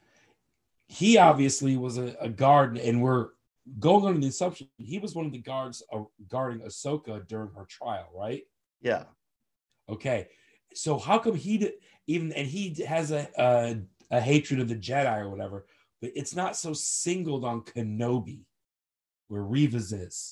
He obviously was a, a guard, and we're going under the assumption he was one of the guards uh, guarding Ahsoka during her trial, right? yeah, Okay, so how come he did even, and he has a, a a hatred of the Jedi or whatever, but it's not so singled on Kenobi, where Reva's is,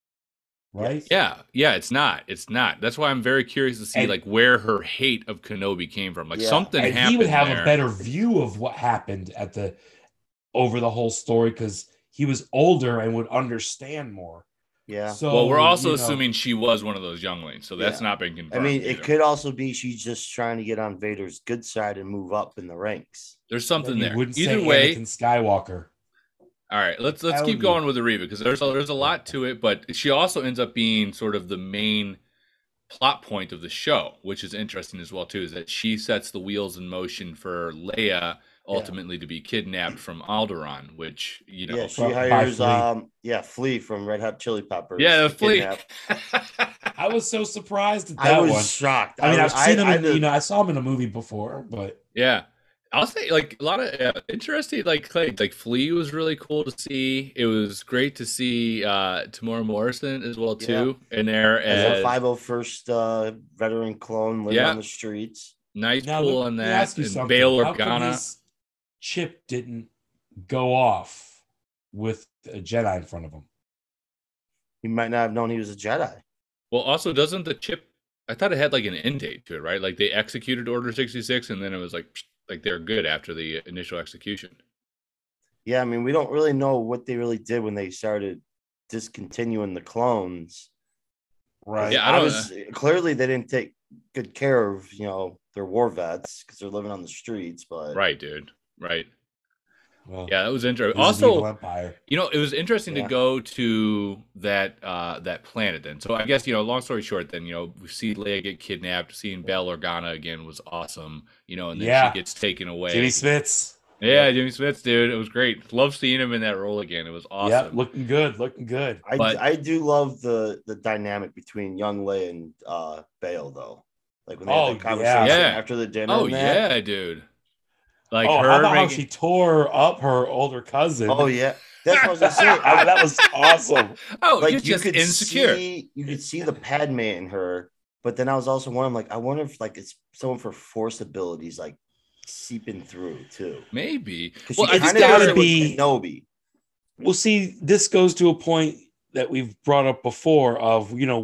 right? Yeah, yeah, it's not. It's not. That's why I'm very curious to see And- like where her hate of Kenobi came from. Like Yeah. something And happened he would have there. a better view of what happened at the over the whole story because he was older and would understand more. yeah. So well, we're also you know, assuming she was one of those younglings, so that's Yeah. not been I confirmed. mean, it either. could also be she's just trying to get on Vader's good side and move up in the ranks. There's something you there. wouldn't Either say way, Anakin Skywalker. all right, let's let's How keep you- going with the Reva because there's a, there's a lot to it, but she also ends up being sort of the main plot point of the show, which is interesting as well too. Is that she sets the wheels in motion for Leia ultimately to be kidnapped from Alderaan, which you know, yeah, she by- by hires Flea. um, yeah, Flea from Red Hot Chili Peppers. yeah, the to fleet. kidnap. I was so surprised at that I was one. shocked. I mean, was- I've seen him. I In, did- you know, I saw him in a movie before, but Yeah. I'll say like a lot of uh, interesting like like like Flea was really cool to see. It was great to see uh Tamora Morrison as well too in there as as a five oh first uh, veteran clone living Yeah. on the streets. nice now pull let on me that. ask you And something. Bail How come Organa. his chip didn't go off with a Jedi in front of him? He might not have known he was a Jedi. Well, also doesn't the chip? I thought it had like an end date to it, right? Like they executed Order sixty-six, and then it was like psh, like they're good after the initial execution. Yeah, I mean, we don't really know what they really did when they started discontinuing the clones. Right. Yeah, I don't- was clearly they didn't take good care of you know their war vets because they're living on the streets. But Right, dude. Right. Well, Yeah, that was interesting. this is the evil Also, Empire. you know, it was interesting Yeah. to go to that uh that planet then. So I guess, you know, long story short, then, you know, we see Leia get kidnapped, seeing Bail Organa again was awesome, you know, and then Yeah. she gets taken away. Jimmy Smits. Yeah, Jimmy Smith, dude. It was great. Love seeing him in that role again. It was awesome. Yep, looking good, looking good. I, But- I do love the the dynamic between young Leia and uh, Bale though. Like when they Oh, had that conversation yeah. after the dinner. Oh and that. yeah, dude. Like oh, her how about how making- she tore up her older cousin? Oh yeah, that's what I was gonna say. I- that was awesome. Oh, like you're you just could insecure. see, you could see the Padme in her, but then I was also wondering, like, I wonder if like it's someone for force abilities like seeping through too. Maybe. Because Well, she it's kind of gotta does it be- with Kenobi. Well, see, this goes to a point that we've brought up before of, you know,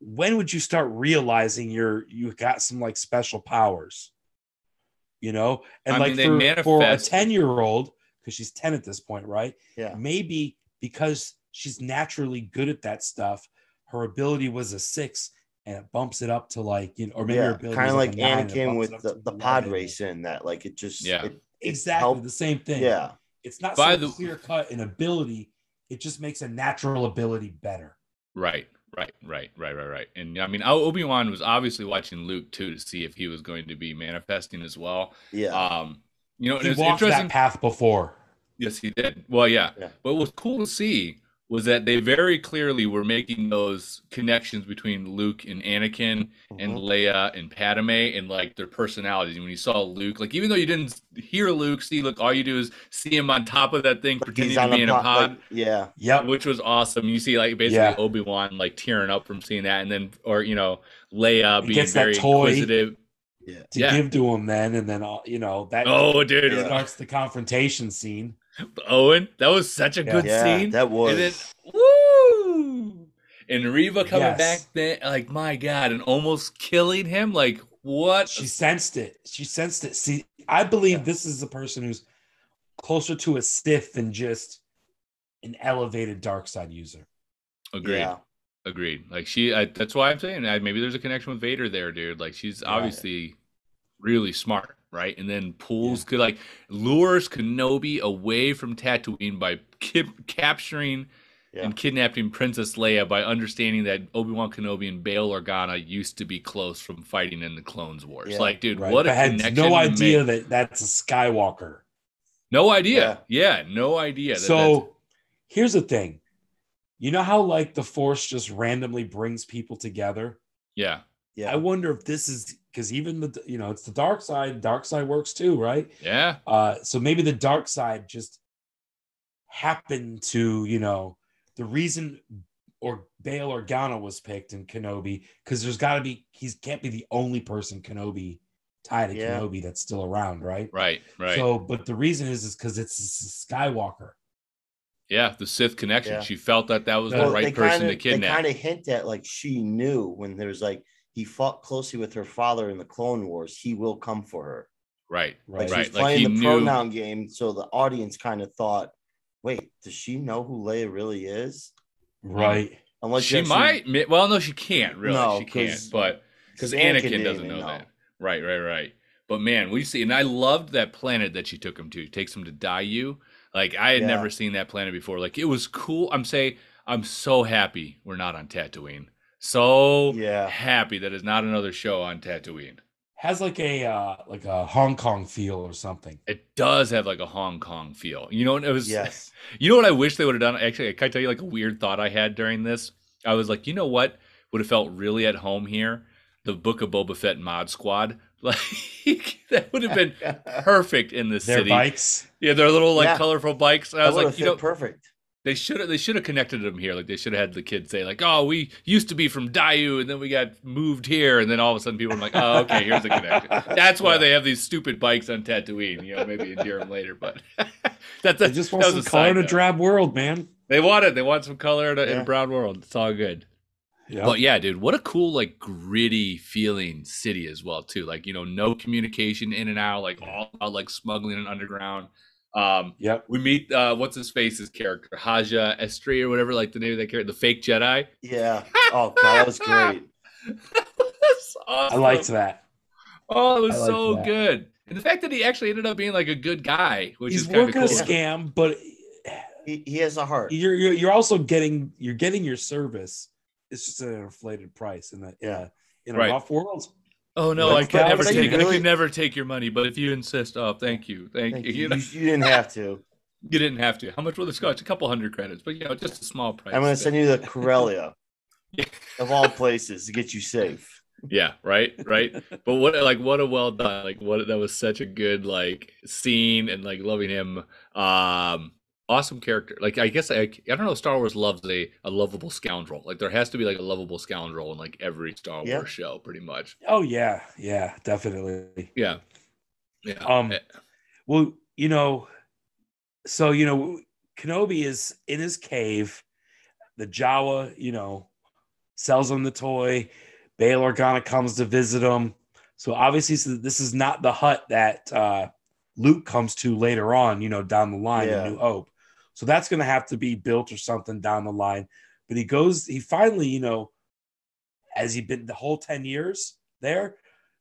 when would you start realizing you're you got some like special powers? You know, and I like mean, they for, for a manifest- ten year old, because she's ten at this point, right? Yeah. Maybe because she's naturally good at that stuff, her ability was a six and it bumps it up to like, you know, or maybe her Yeah, ability kind of was like a nine and it Anakin bumps with it up the, to the pod eleven. race in that. Like it just Yeah. it, it Exactly helped- the same thing. Yeah. It's not By so the- clear cut an ability. It just makes a natural ability better. Right, right, right, right, right, right. And I mean, Obi-Wan was obviously watching Luke too to see if he was going to be manifesting as well. Yeah. Um, you know, and He it's walked interesting. that path before. Yes, he did. Well, yeah. Yeah. But what was cool to see was that they very clearly were making those connections between Luke and Anakin and Mhm. Leia and Padme and like their personalities. And when you saw Luke, like even though you didn't hear Luke, see, look, all you do is see him on top of that thing, pretending He's to on be a in a pod- pod. like, yeah. Yep. Which was awesome. You see, like basically Yeah. Obi-Wan like tearing up from seeing that, and then or you know Leia He being gets that very toy. inquisitive. Yeah. To Yeah. give to him then, and then uh, you know that Oh, dude, Yeah. starts the confrontation scene. Owen, that was such a Yeah. good Yeah, scene. that was. And then woo, and Reva coming Yes. back then, like my God, and almost killing him. Like what? She sensed it. She sensed it. See, I believe this is a person who's closer to a Sith than just an elevated dark side user. Agreed. Yeah. Agreed. Like she, I, that's why I'm saying I, maybe there's a connection with Vader there, dude. Like she's obviously really smart, right? And then pulls could like lures Kenobi away from Tatooine by kip, capturing Yeah. and kidnapping Princess Leia by understanding that Obi-Wan Kenobi and Bail Organa used to be close from fighting in the Clones Wars. Yeah. Like, dude, Right? what a But had connection! no to idea make. that that's a Skywalker. No idea. Yeah, no idea. That that's- So here's the thing. You know how like the Force just randomly brings people together? yeah, Yeah. I wonder if this is because even the you know it's the dark side. Dark side works too, right? yeah, Uh, so maybe the dark side just happened to, you know, the reason or Bail Organa was picked in Kenobi, because there's got to be, he can't be the only person Kenobi tied to Yeah. Kenobi that's still around, right? right, right. So, but the reason is, is because it's, it's Skywalker. yeah, the Sith connection. Yeah. She felt that that was Well, the right they person kinda, to kidnap. They kind of hint at like she knew when there's like he fought closely with her father in the Clone Wars. He will come for her. Right, Right. Like right. she's Like playing he the knew. pronoun game, so the audience kind of thought, "Wait, does she know who Leia really is?" Right. Unless She actually- might. mi- Well, no, she can't. Really, No, she can't. 'cause- But because Anakin Anakin, didn't doesn't even know, know. that. Right, right, right. But man, we see, and I loved that planet that she took him to. Takes him to Dayu. Like I had Yeah. never seen that planet before. Like it was cool. I'm saying, I'm so happy we're not on Tatooine. So Yeah. happy that it's not another show on Tatooine. Has like a, uh, like a Hong Kong feel or something. It does have like a Hong Kong feel. You know, and it was. Yes. You know what I wish they would have done? Actually, can I tell you like a weird thought I had during this? I was like, you know what would have felt really at home here? The Book of Boba Fett Mod Squad. Like that would have been perfect in the Their city. bikes. Yeah, their little like Yeah. colorful bikes. And I That was would like, have you fit know, perfect. they should have they should have connected them here. Like they should have had the kids say like, oh, we used to be from Dayu and then we got moved here, and then all of a sudden people are like, oh, okay, here's the connection. That's why they have these stupid bikes on Tatooine. You know, maybe endear them later, but that's They just want that some was a color side in a note. drab world, man. They want it. They want some color in a, in Yeah. a brown world. It's all good. Yeah. But yeah, dude, what a cool, like gritty feeling city as well, too. Like, you know, no communication in and out, like all about like smuggling and underground. Um, Yep. we meet uh what's his face's character, Haja Estri or whatever, like the name of that character, the fake Jedi. Yeah. Oh god, that was great. That's I awesome. liked that. Oh, it was I liked so that. good. And the fact that he actually ended up being like a good guy, which He's is kind of working cool. a scam, but He, he has a heart. you're, you're you're also getting you're getting your service. It's just at an inflated price in a Yeah. in a Right. rough world. Oh no, But I could that never was take I really- could never take your money, but if you insist, oh thank you. Thank, Thank you. you. You, know, You, you didn't have to. you didn't have to. How much will this cost? A couple hundred credits, but you know, just a small price. I'm gonna send you the Corellia Yeah. of all places to get you safe. Yeah, right, right. But what like what a well done. Like what that was such a good like scene and like loving him. Um awesome character. Like I guess I I don't know, Star Wars loves a, a lovable scoundrel. Like there has to be like a lovable scoundrel in like every Star Yeah. Wars show, pretty much. Oh yeah, yeah, definitely. Yeah. Yeah. Um, Eh, Well, you know, so you know, Kenobi is in his cave. The Jawa, you know, sells him the toy. Bail Organa comes to visit him. So obviously, so this is not the hut that uh, Luke comes to later on, you know, down the line Yeah. in New Hope. So that's going to have to be built or something down the line. But he goes, he finally, you know, as he been the whole ten years there,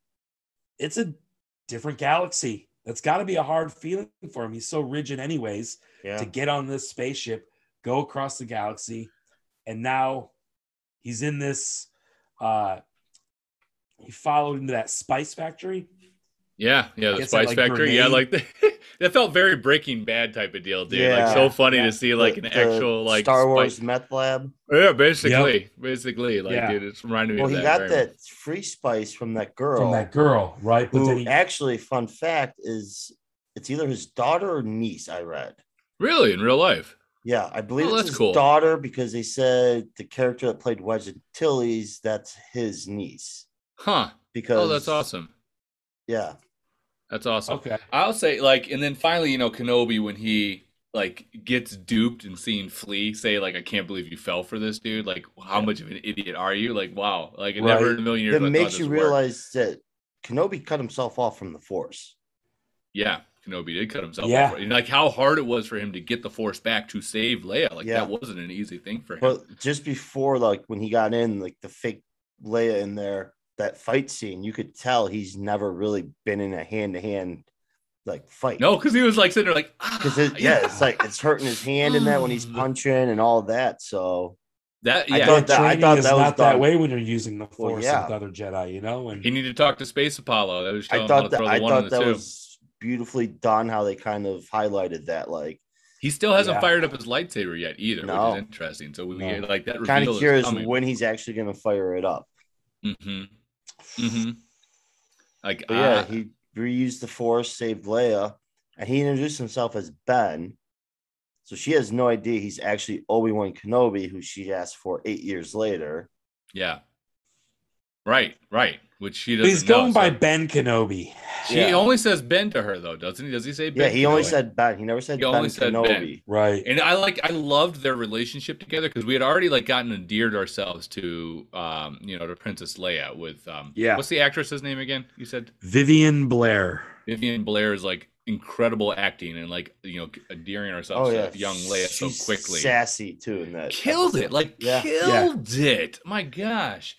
it's a different galaxy. That's got to be a hard feeling for him. He's so rigid anyways, Yeah. to get on this spaceship, go across the galaxy. And now he's in this, uh, he followed into that spice factory. Yeah, yeah, the Gets that, Spice like, Factory. Yeah, grenade. like that felt very Breaking Bad type of deal, dude. Yeah. Like so funny Yeah. to see like The- an the actual like Star Wars spice- meth lab. Yeah, basically, basically, like Yeah. dude, it's reminding me Well, of he that. got very that free spice from that girl. From that girl, right? But who then he, actually, fun fact is, it's either his daughter or niece. I read. much. Really in real life. Yeah, I believe Oh, it's that's his cool. daughter because they said the character that played Wedge Antilles, that's his niece. Huh. Because Oh, that's awesome. Yeah, That's awesome. okay. I'll say like, and then finally, you know, Kenobi when he like gets duped and seeing Flea say like, "I can't believe you fell for this, dude." Like, how much of an idiot are you? Like, wow. Like, it never Right. in a million years. that would I thought makes this you would work. realize that Kenobi cut himself off from the Force. Yeah, Kenobi did cut himself Yeah. off. And like how hard it was for him to get the Force back to save Leia. Like Yeah. that wasn't an easy thing for him. But just before, like when he got in, like the fake Leia in there, that fight scene, you could tell he's never really been in a hand to hand like fight. No, because he was like sitting there like, ah, because it, yeah, it's like it's hurting his hand in that when he's punching and all that. So that. I Yeah, thought that- Training thought is that was not that done. way when you're using the Force yeah. with other Jedi, you know? And he needed to talk to Space Apollo. That was I showing him how thought to that throw I the one thought and the that two. was beautifully done. How they kind of highlighted that, like He still hasn't Yeah. fired up his lightsaber yet either, No. which is interesting. So we No. get like that kind reveal of curious is coming. when he's actually going to fire it up. Mm-hmm. Mm-hmm. Like But yeah, uh, he reused the Force, saved Leia, and he introduced himself as Ben. So she has no idea he's actually Obi-Wan Kenobi, who she asked for eight years later. yeah. Right, right. Which she But doesn't he's going know, by so- Ben Kenobi. She Yeah. only says Ben to her though, doesn't he? Does he say Ben? Yeah, he only Kenobi? said Ben. He never said He Ben only said Kenobi. Ben. Right. And I like I loved their relationship together because we had already like gotten endeared ourselves to um you know to Princess Leia with um Yeah. what's the actress's name again? You said Vivian Blair. Vivian Blair is like incredible acting and like you know endearing ourselves Oh yeah, to young Leia so She's quickly. sassy too in that. Killed it, episode. like Yeah. killed it. My gosh.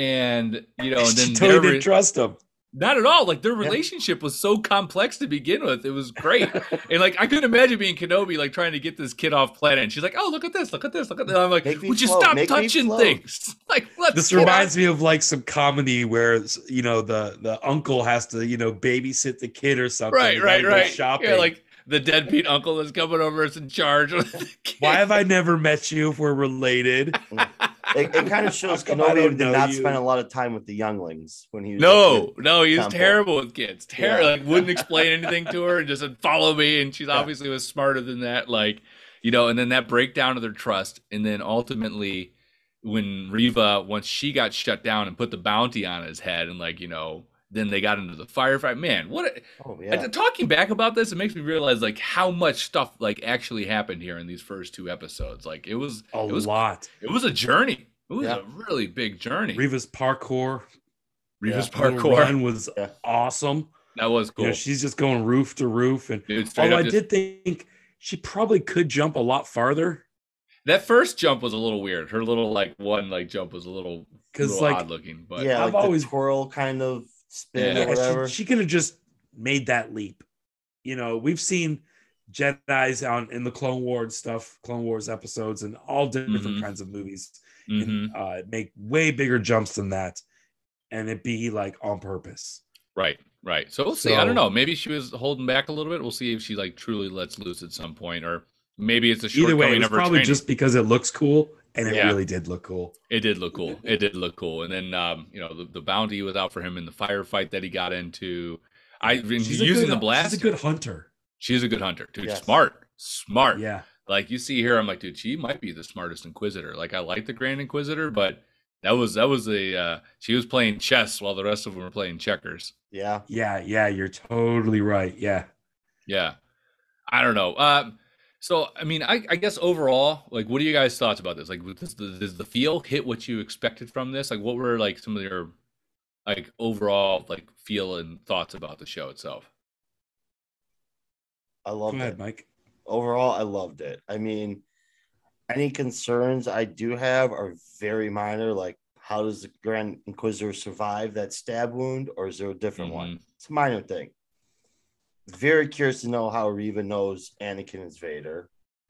And you know, and she then totally their didn't re- trust him. not at all. Like their Yeah. relationship was so complex to begin with. It was great. And like I couldn't imagine being Kenobi like trying to get this kid off planet. And she's like, "Oh, look at this, look at this, look at this." I'm like, Make me "Would you float, stop make me touching float." things?" Like, let's This get reminds on- me of like some comedy where you know the the uncle has to you know babysit the kid or something. right, They right, gotta go right. Shopping. Yeah, like the deadbeat uncle that's coming over is in charge of the kid. Why have I never met you if we're related? It, it kind of shows How come I Kenobi don't did know not you? spend a lot of time with the younglings when he was a No, kid. no, he was Temple. terrible with kids. Terrible. Yeah. Like wouldn't explain anything to her and just said, "Follow me." And she's Yeah. obviously was smarter than that. Like, you know, and then that breakdown of their trust, and then ultimately, when Reva once she got shut down and put the bounty on his head, and like you know, then they got into the firefight. Man, what? A, Oh yeah, and talking back about this, it makes me realize like how much stuff like actually happened here in these first two episodes. Like it was, A it was, lot. it was a journey. It was Yeah. a really big journey. Reva's parkour. Reva's Yeah. little parkour. run was Yeah. awesome. That was You cool. know, she's just going roof to roof, and Dude, straight although up I just- did think she probably could jump a lot farther That first jump was a little weird. Her little like one like jump was a little, 'Cause, little like, odd looking, but yeah, I've like always- the twirl kind of spin Yeah. or whatever. she, she could have just made that leap. You know, we've seen Jedi's on in the Clone Wars stuff, Clone Wars episodes, and all different Mhm. kinds of movies Mhm. and, uh, make way bigger jumps than that, and it be like on purpose. right, right. So we'll see. I don't So- know. Maybe she was holding back a little bit. We'll see if she like truly lets loose at some point, or maybe it's a Either way, it shortcoming was of her probably training. just because it looks cool, and it Yeah. really did look cool. It did look cool. It did look cool. And then um, you know, the, the bounty was out for him in the firefight that he got into. I and She's he's a using good, the blaster. She's a good hunter. She's a good hunter, dude. Yes. Smart, smart. Yeah, Like you see here, I'm like, dude, she might be the smartest Inquisitor. Like I like the Grand Inquisitor, but that was that was a uh, she was playing chess while the rest of them were playing checkers. Yeah, yeah, yeah. You're totally right. Yeah, Yeah, I don't know. Um, So, I mean, I, I guess overall, like, what are you guys' thoughts about this? Like, does the, does the feel hit what you expected from this? Like, what were like some of your like overall like feel and thoughts about the show itself? I Go loved ahead, it. Mike. Overall, I loved it. I mean, any concerns I do have are very minor. Like, how does the Grand Inquisitor survive that stab wound, or is there a different Mhm. one? It's a minor thing. Very curious to know how Reva knows Anakin is Vader.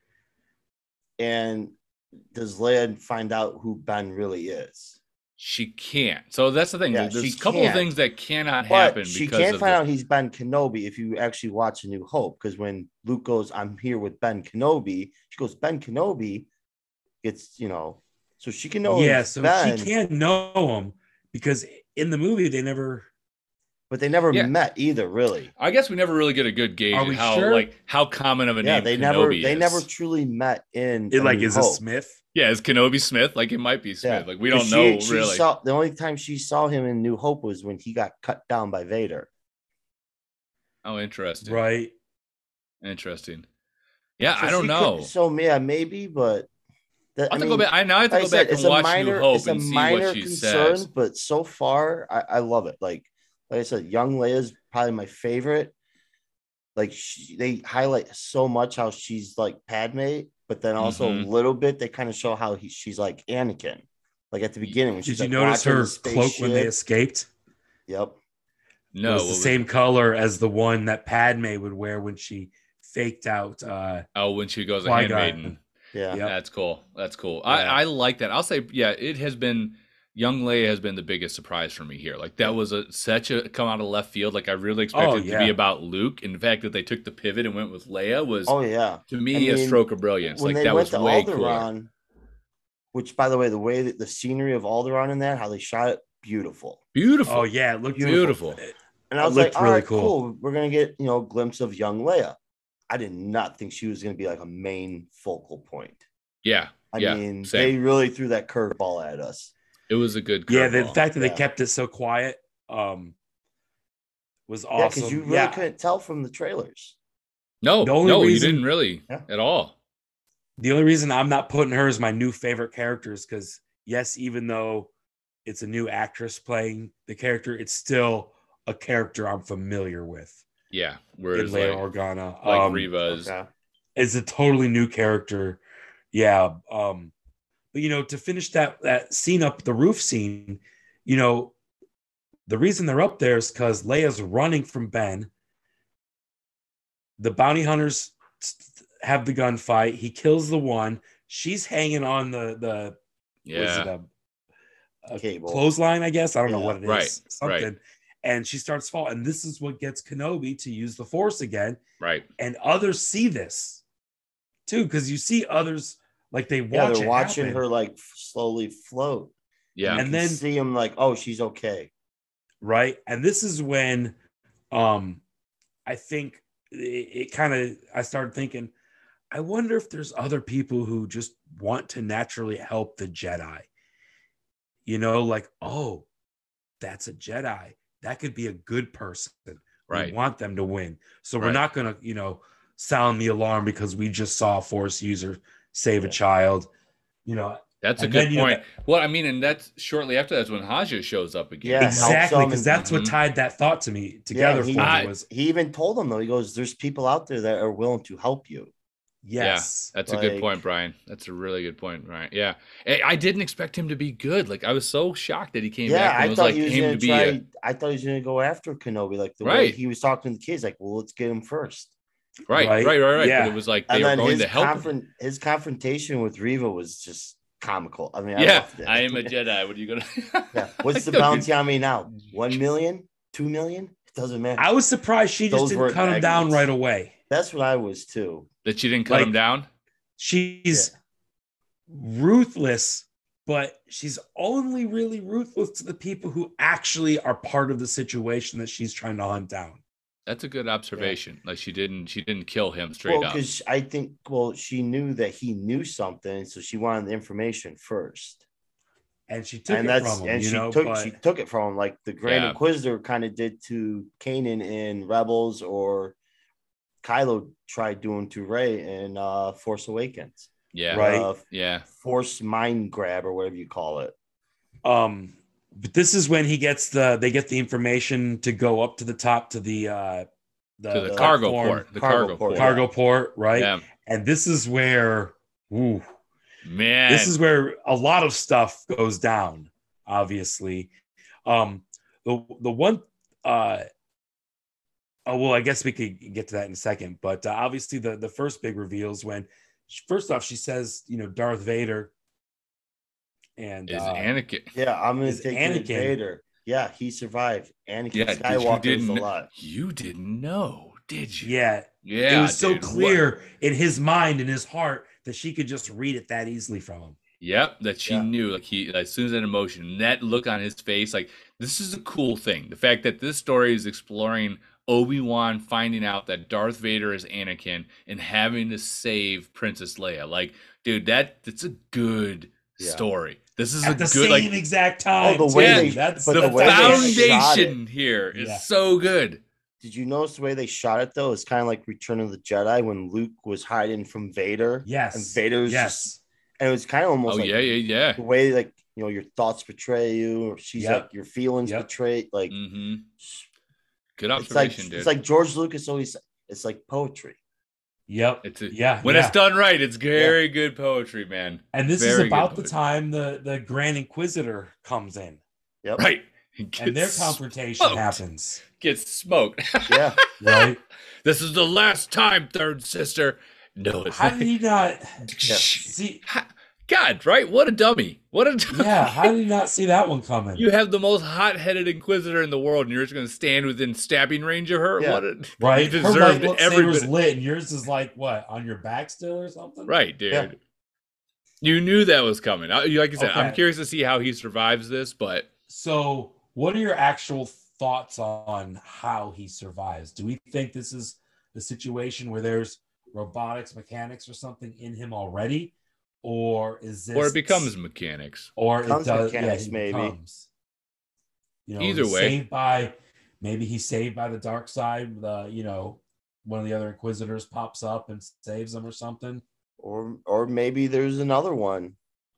And does Leia find out who Ben really is? She can't. So that's the thing. Yeah, There's she a couple of can't. things that cannot But happen she because can't of find the, out he's Ben Kenobi if you actually watch A New Hope. Because when Luke goes, I'm here with Ben Kenobi, she goes, Ben Kenobi. It's, you know, so she can know. Yeah, it's so Ben, she can't know him because in the movie they never. but they never Yeah. met either, really. I guess we never really get a good gauge Are of we how sure? like how common of a Yeah, name they Kenobi never is. they never truly met in It A like New is Hope. a Smith. Yeah, is Kenobi Smith? Like it might be Smith. Yeah. Like we 'Cause don't she- know she really. Saw, the only time she saw him in New Hope was when he got cut down by Vader. Oh, interesting. Right. Interesting. Yeah, So I don't she know. could- so yeah, maybe, but that, I have I to mean, go back. I now have to like I go said, back it's and a watch minor, New Hope it's a and see minor what she concern, says. but so far, I, I love it. Like, like I said, young Leia's probably my favorite. Like, she, they highlight so much how she's like Padme, but then also Mhm. a little bit they kind of show how he, she's like Anakin. Like at the beginning, when Did she's you like notice watching her the cloak when they spaceship. escaped? Yep. No, it was what the was same it? color as the one that Padme would wear when she faked out. Uh, Oh, when she goes a Qui-Gon. handmaiden. Yeah. Yep. That's cool. That's cool. Yeah. I, I like that. I'll say, yeah, it has been young Leia has been the biggest surprise for me here. Like that was a such a come out of left field. Like I really expected Oh, it to yeah. be about Luke. And the fact that they took the pivot and went with Leia was Oh yeah. to me I a mean, stroke of brilliance. When Like they that went was to way cooler. Alderaan, which by the way, the way that the scenery of Alderaan in that, how they shot it, beautiful. Beautiful. oh yeah, it looked Beautiful. And I It was like, looked all really right, cool. cool. We're gonna get, you know, a glimpse of young Leia. I did not think she was gonna be like a main focal point. Yeah. I yeah. mean, same. they really threw that curveball at us. It was a good Yeah, the curveball. fact that Yeah. they kept it so quiet um, was Yeah, awesome. because you really Yeah, couldn't tell from the trailers. No, The only no, reason- you didn't really Yeah. at all. the only reason I'm not putting her as my new favorite character is because yes, even though it's a new actress playing the character, it's still a character I'm familiar with. Yeah. In Whereas Leia like, Organa, like um, Reva is Okay. is a totally new character. Yeah. Um, but you know, to finish that that scene up, the roof scene, you know, the reason they're up there is because Leia's running from Ben. The bounty hunters have the gunfight. He kills the one. She's hanging on the the what is it, yeah. a, a Cable. clothesline, I guess. I don't know Yeah. what it is. Right, Something. right. And she starts falling. And this is what gets Kenobi to use the Force again. Right. And others see this too, because you see others like they watch Yeah, they're it watching happen. her like slowly float. Yeah. You And can then- see them like, oh, she's okay. right? And this is when um I think it, it kind of I started thinking, I wonder if there's other people who just want to naturally help the Jedi. You know, like, oh, that's a Jedi. That could be a good person. Right. We want them to win. So we're Right. not gonna, you know, sound the alarm because we just saw a Force user save a Yeah. child. You know, That's a And good then, you know, point. Well, I mean, and that's shortly after that's when Haja shows up again. Yeah, helps exactly, them because and- that's what Mhm. tied that thought to me together he, for I- me was he even told them though. He goes, "There's people out there that are willing to help you." yes. That's a good Like- point, Brian. That's a really good point, Brian. Yeah. I I didn't expect him to be good. Like, I was so shocked that he came Yeah, back and I was thought like, he was aimed gonna to be try. a, I thought he was gonna go after Kenobi, like the way Right. he was talking to the kids. Like, well, let's get him first. right, Right, right, right, right. yeah. But it was like they And were then going his to help him. confront his confrontation with Reva was just comical. I mean, I Yeah, loved it. I am a Jedi. What are you gonna? Yeah. What's the Like, bounty on me now? One million? Two million? It doesn't matter. I was surprised she just Those didn't were cut him down magnets. right away. That's what I was too. That she didn't cut Like- him down. She's ruthless, but she's only really ruthless to the people who actually are part of the situation that she's trying to hunt down. That's a good observation. Like she didn't, she didn't kill him straight Well, up. because I think, well, she knew that he knew something, so she wanted the information first. And she took and it that's from him, and you she know, took but she took it from him, like the Grand Yeah. Inquisitor kind of did to Kanan in Rebels, or Kylo tried doing to Rey in uh, Force Awakens. Yeah. Right. Uh, Yeah. Force mind grab or whatever you call it. Um, but this is when he gets the they get the information to go up to the top to the uh the, To the the cargo platform, port. The cargo cargo, port, port. cargo port, right? Yeah. And this is where, ooh, Man. this is where a lot of stuff goes down. Obviously, um, the the one, uh, oh well, I guess we could get to that in a second. But uh, obviously, the the first big reveal is when, first off, she says, you know, Darth Vader, and is uh, Anakin. Yeah, I'm gonna Is take Anakin- Anakin. Vader. Yeah, he survived. Anakin Yeah, did you Skywalker is didn't alive. you didn't know, did you? yeah, Yeah. it was so dude. What- clear in his mind, in his heart, that she could just read it that easily from him. Yep, that she Yeah. knew. Like he, as soon as that emotion, that look on his face, like this is a cool thing. The fact that this story is exploring Obi-Wan finding out that Darth Vader is Anakin and having to save Princess Leia. Like, dude, that that's a good Yeah. story. This is At a the good same like exact time. Oh, the way too. they- that's but the, the way they shot foundation here is Yeah. so good. Did you notice the way they shot it though? It's kind of like Return of the Jedi when Luke was hiding from Vader. yes, And Vader was yes, just, and it was kind of almost Oh like yeah, yeah, yeah. the way like you know your thoughts betray you, or she's Yep. like your feelings Yep. betray. Like Mm-hmm. Good it's like observation, dude. it's like George Lucas always. It's like poetry. yep, It's a, yeah. when yeah. it's done right, it's very good poetry, man. And this Very is good about the poetry. time the the Grand Inquisitor comes in, Yep. Right. and their Gets confrontation smoked. happens. Gets smoked. Yeah. Right? This is the last time, third sister. No, it's How not. did he not Yeah. see? Ha- God, right? What a dummy. What a dummy. Yeah, how did he not see that one coming? You have the most hot-headed inquisitor in the world, and you're just going to stand within stabbing range of her? Yeah. What a, Right? You Her deserved light every saber's bit. lit, and yours is like what, on your back still or something? Right, dude. Yeah. You knew that was coming. I- Like I said, I'm Okay. curious to see how he survives this, but So, what are your actual thoughts on how he survives? Do we think this is the situation where there's robotics, mechanics, or something in him already, or is this, or it becomes mechanics. or it Becomes does, yeah, mechanics, he maybe. becomes. You know, Either he's way. saved by maybe he's saved by the dark side. The you know, one of the other inquisitors pops up and saves him or something. Or or maybe there's another one.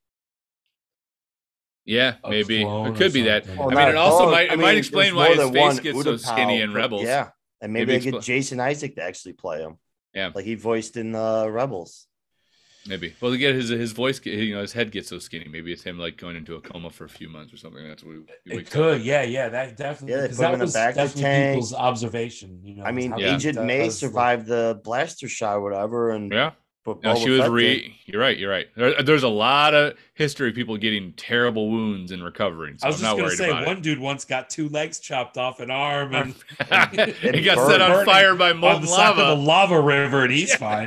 Yeah, A maybe clone it or could be that. something. Well, I not mean, it a also clone. might it I might mean, explain there's why more his than face one gets so Utapau, skinny in but- Rebels. Yeah. And maybe, Maybe they get expl- Jason Isaac to actually play him. Yeah. Like he voiced in uh, Rebels. Maybe. Well, to get his his voice, get- you know, his head gets so skinny. Maybe it's him like going into a coma for a few months or something. That's what we. we It wakes up. could, yeah, yeah, that definitely. Yeah, they because put him that in a was back of definitely tank. people's observation. You know, I mean, how Yeah. Agent that May does look. survived the blaster shot or whatever, and Yeah. but No, Boba she was Fett re. did. You're right. You're right. There, there's a lot of history of people getting terrible wounds and recovering. So I was I'm just not gonna worried say, about one dude once got two legs chopped off, an arm, and it. he got burned. set on Burning fire by on molten the side lava. of the lava river, and he's Yeah. fine.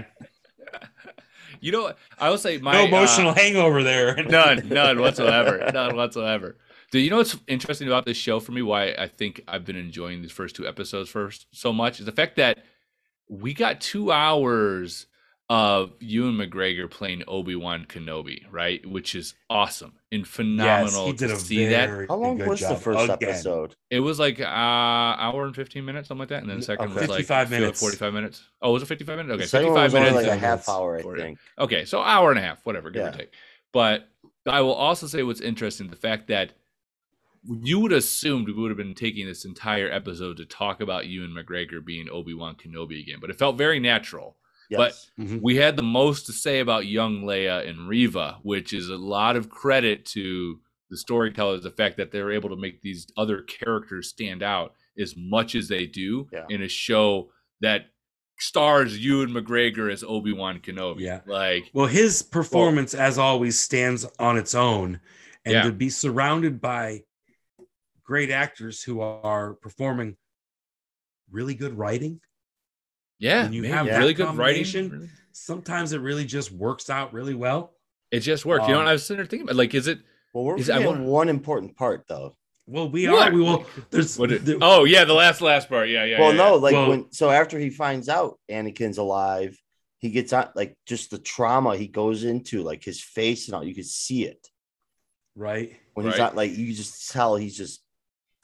You know, what? I will say my No uh, emotional hangover there. none, none whatsoever, none whatsoever. Do you know what's interesting about this show for me? Why I think I've been enjoying these first two episodes first so much is the fact that we got two hours of Ewan McGregor playing Obi-Wan Kenobi, right? Which is awesome and phenomenal Yes, he did to a see that. very How long good was the job. first Again. episode? It was like uh hour and fifteen minutes, something like that, and then the second Okay. was like fifty-five feel- minutes. forty-five minutes. Oh, was it fifty-five minutes? Okay, the second one fifty-five was only minutes. like a and- half hour, I Forty. think. Okay, so hour and a half, whatever, give or Yeah. take. But I will also say what's interesting, the fact that you would assumed we would have been taking this entire episode to talk about Ewan McGregor being Obi-Wan Kenobi again, but it felt very natural. Yes. Mhm. We had the most to say about young Leia and Reva, which is a lot of credit to the storytellers, the fact that they're able to make these other characters stand out as much as they do Yeah. in a show that stars Ewan McGregor as Obi-Wan Kenobi. Yeah. Like, Well, his performance, as always, stands on its own, and Yeah. to be surrounded by great actors who are performing really good writing. yeah, When you man, have that really good writing. combination, Really- Sometimes it really just works out really well. It just worked. you know Um, what I was sitting there thinking about? Like, is it? Well, we're Is- I forgetting wonder- one important part though. Well, we What? are. We will. There's. What it- the- oh yeah, the last last part. Yeah, yeah. well, yeah, no, yeah. like Well- when so after he finds out Anakin's alive, he gets out like just the trauma he goes into, like his face and all. You could see it right. when he's Right. not like you just tell he's just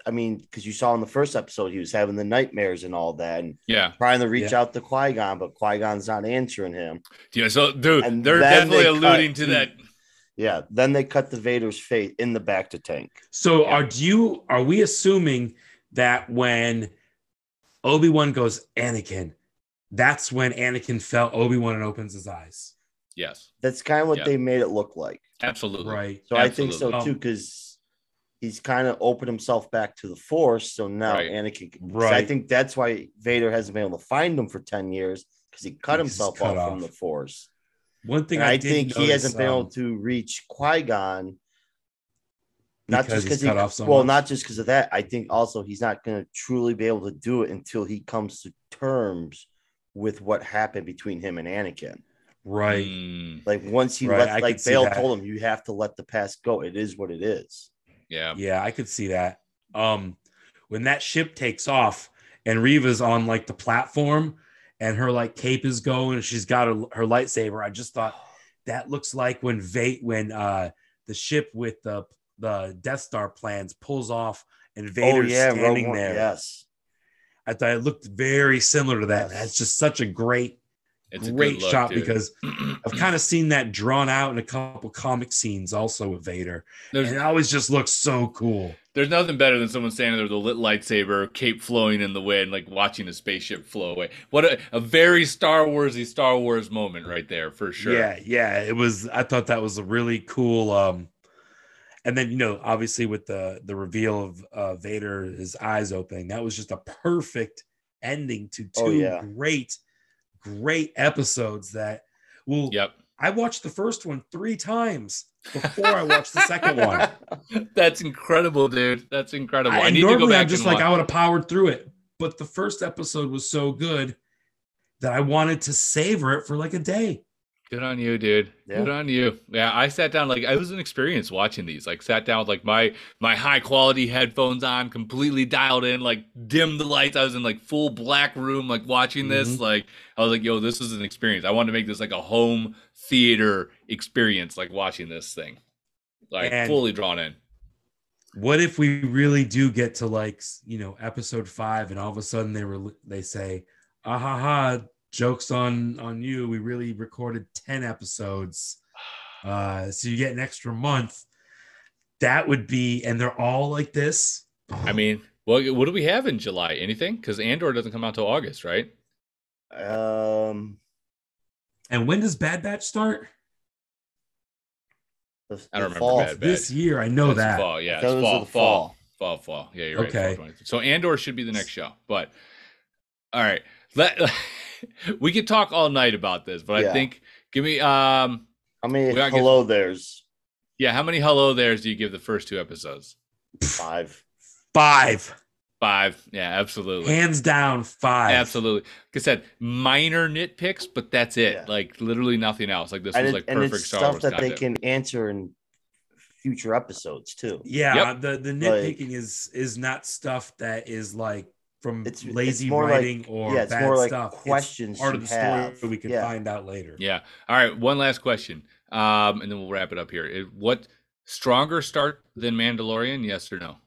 I mean, because you saw in the first episode, he was having the nightmares and all that, and Yeah. trying to reach Yeah. out to Qui-Gon, but Qui-Gon's not answering him. Yeah. So, dude, And they're then definitely they alluding cut to to- that. Yeah, then they cut the Vader's face in the back to tank. So Yeah. are do you are we assuming that when Obi-Wan goes, Anakin, that's when Anakin felt Obi-Wan and opens his eyes? Yes. That's kind of what Yeah. they made it look like. Absolutely. Right. So I think so Absolutely. too, because he's kind of opened himself back to the Force. So now Right. Anakin, so Right. I think that's why Vader hasn't been able to find him for ten years, because he cut Because he's himself cut off from off. the Force. One thing And I, I did think he notice, hasn't been um, able to reach Qui-Gon. Not Because just he's because he cut off so well, much? not just because of that. I think also he's not going to truly be able to do it until he comes to terms with what happened between him and Anakin. Right. Mm, Like once he Right, let, I like could see Bale that. told him, you have to let the past go. It is what it is. yeah. Yeah, I could see that. Um, when that ship takes off and Reva's on like the platform and her like cape is going and she's got her, her lightsaber, I just thought that looks like when Va- when uh the ship with the the Death Star plans pulls off and Vader's Rogue standing One, there. Yes. I thought it looked very similar to that. That's just such a great, It's a good great look, shot dude. because I've kind of seen that drawn out in a couple comic scenes also with Vader. There's, And it always just looks so cool. there's nothing better than someone standing there with a lit lightsaber, cape flowing in the wind, like watching a spaceship flow away. What a, a very Star Warsy Star Wars moment right there, for sure. Yeah, yeah. It was, I thought that was a really cool. Um, and then, you know, obviously with the the reveal of uh, Vader, his eyes opening, that was just a perfect ending to two Oh, yeah. great, great episodes that will. Yep. I watched the first one three times before I watched the second one. That's incredible, dude. That's incredible. I, I, need to go normally back I'm just and like watch. I would have powered through it, but the first episode was so good that I wanted to savor it for like a day. Good on you, dude. Yeah. Good on you. Yeah, I sat down like it was an experience watching these. Like sat down with like my my high quality headphones on, completely dialed in, like dimmed the lights. I was in like full black room, like watching this. Mhm. Like I was like, yo, this is an experience. I wanted to make this like a home theater experience, like watching this thing. Like And- fully drawn in. What if we really do get to like, you know, episode five and all of a sudden they were they say, ah ha ha, jokes on on you. We really recorded ten episodes. Uh, so you get an extra month. That would be, and they're all like this. I mean, well, what do we have in July? Anything? Because Andor doesn't come out till August, right? Um, And when does Bad Batch start? the, I don't the remember fall. Bad Batch. This year, I know It's that. fall. Yeah, Those it's are fall, the fall, fall. fall, fall. Yeah, you're right. Okay. fall twenty. So Andor should be the next show. But all right, let we could talk all night about this. But I Yeah. think give me um How many We gotta get- hello there's yeah. How many hello there's do you give the first two episodes? five? Five, Five. Yeah, absolutely. hands down, five. Absolutely. Like I said, minor nitpicks, but that's it. Yeah. Like literally nothing else. Like this And, was it- like and perfect it's Star stuff Wars that content. they can answer in future episodes too. Yeah, Yep. the the Like- nitpicking is is not stuff that is like from It's- it's lazy more like- writing or yeah, it's bad more like stuff. It's questions part you of the story have. that we can Yeah. find out later. Yeah. All right. One last question, um, and then we'll wrap it up here. It- What stronger start than Mandalorian? Yes or no?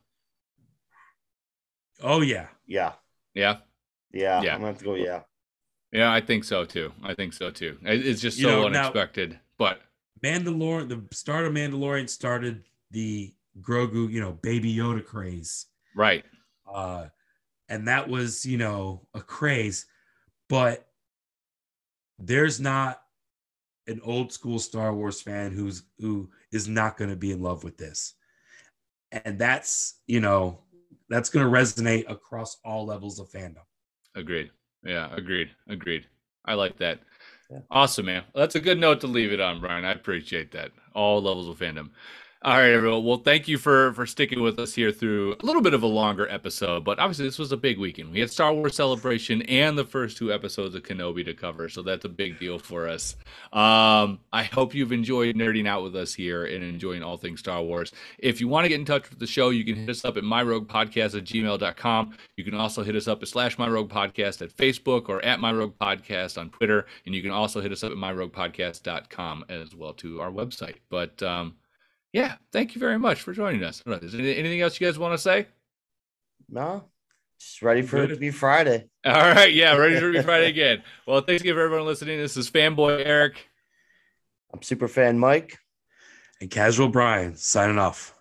Oh yeah. Yeah, Yeah. yeah, Yeah. I'm gonna have to go. Yeah, Yeah, I think so too. I think so too. It- It's just You so know, now- unexpected. But Mandalorian, the start of Mandalorian started the Grogu, you know, Baby Yoda craze. right. Uh, and that was, you know, a craze, but there's not an old school Star Wars fan who's who is not going to be in love with this. And that's, you know, that's going to resonate across all levels of fandom. Agreed. Yeah, agreed. Agreed. I like that. Yeah. Awesome, man. Well, that's a good note to leave it on, Brian. I appreciate that. All levels of fandom. All right, everyone. Well, thank you for for sticking with us here through a little bit of a longer episode, but obviously this was a big weekend. We had Star Wars Celebration and the first two episodes of Kenobi to cover, so that's a big deal for us. Um, I hope you've enjoyed nerding out with us here and enjoying all things Star Wars. If you want to get in touch with the show, you can hit us up at myroguepodcast at gmail dot com. You can also hit us up at slash myroguepodcast at Facebook or at myroguepodcast on Twitter, and you can also hit us up at myroguepodcast dot com as well to our website. But um, yeah, thank you very much for joining us. Is there anything else you guys want to say? No, just ready for it to be Friday. All right. Yeah. Ready to be Friday again. Well, thanks again for everyone listening. This is Fanboy Eric. I'm Superfan Mike. And Casual Brian signing off.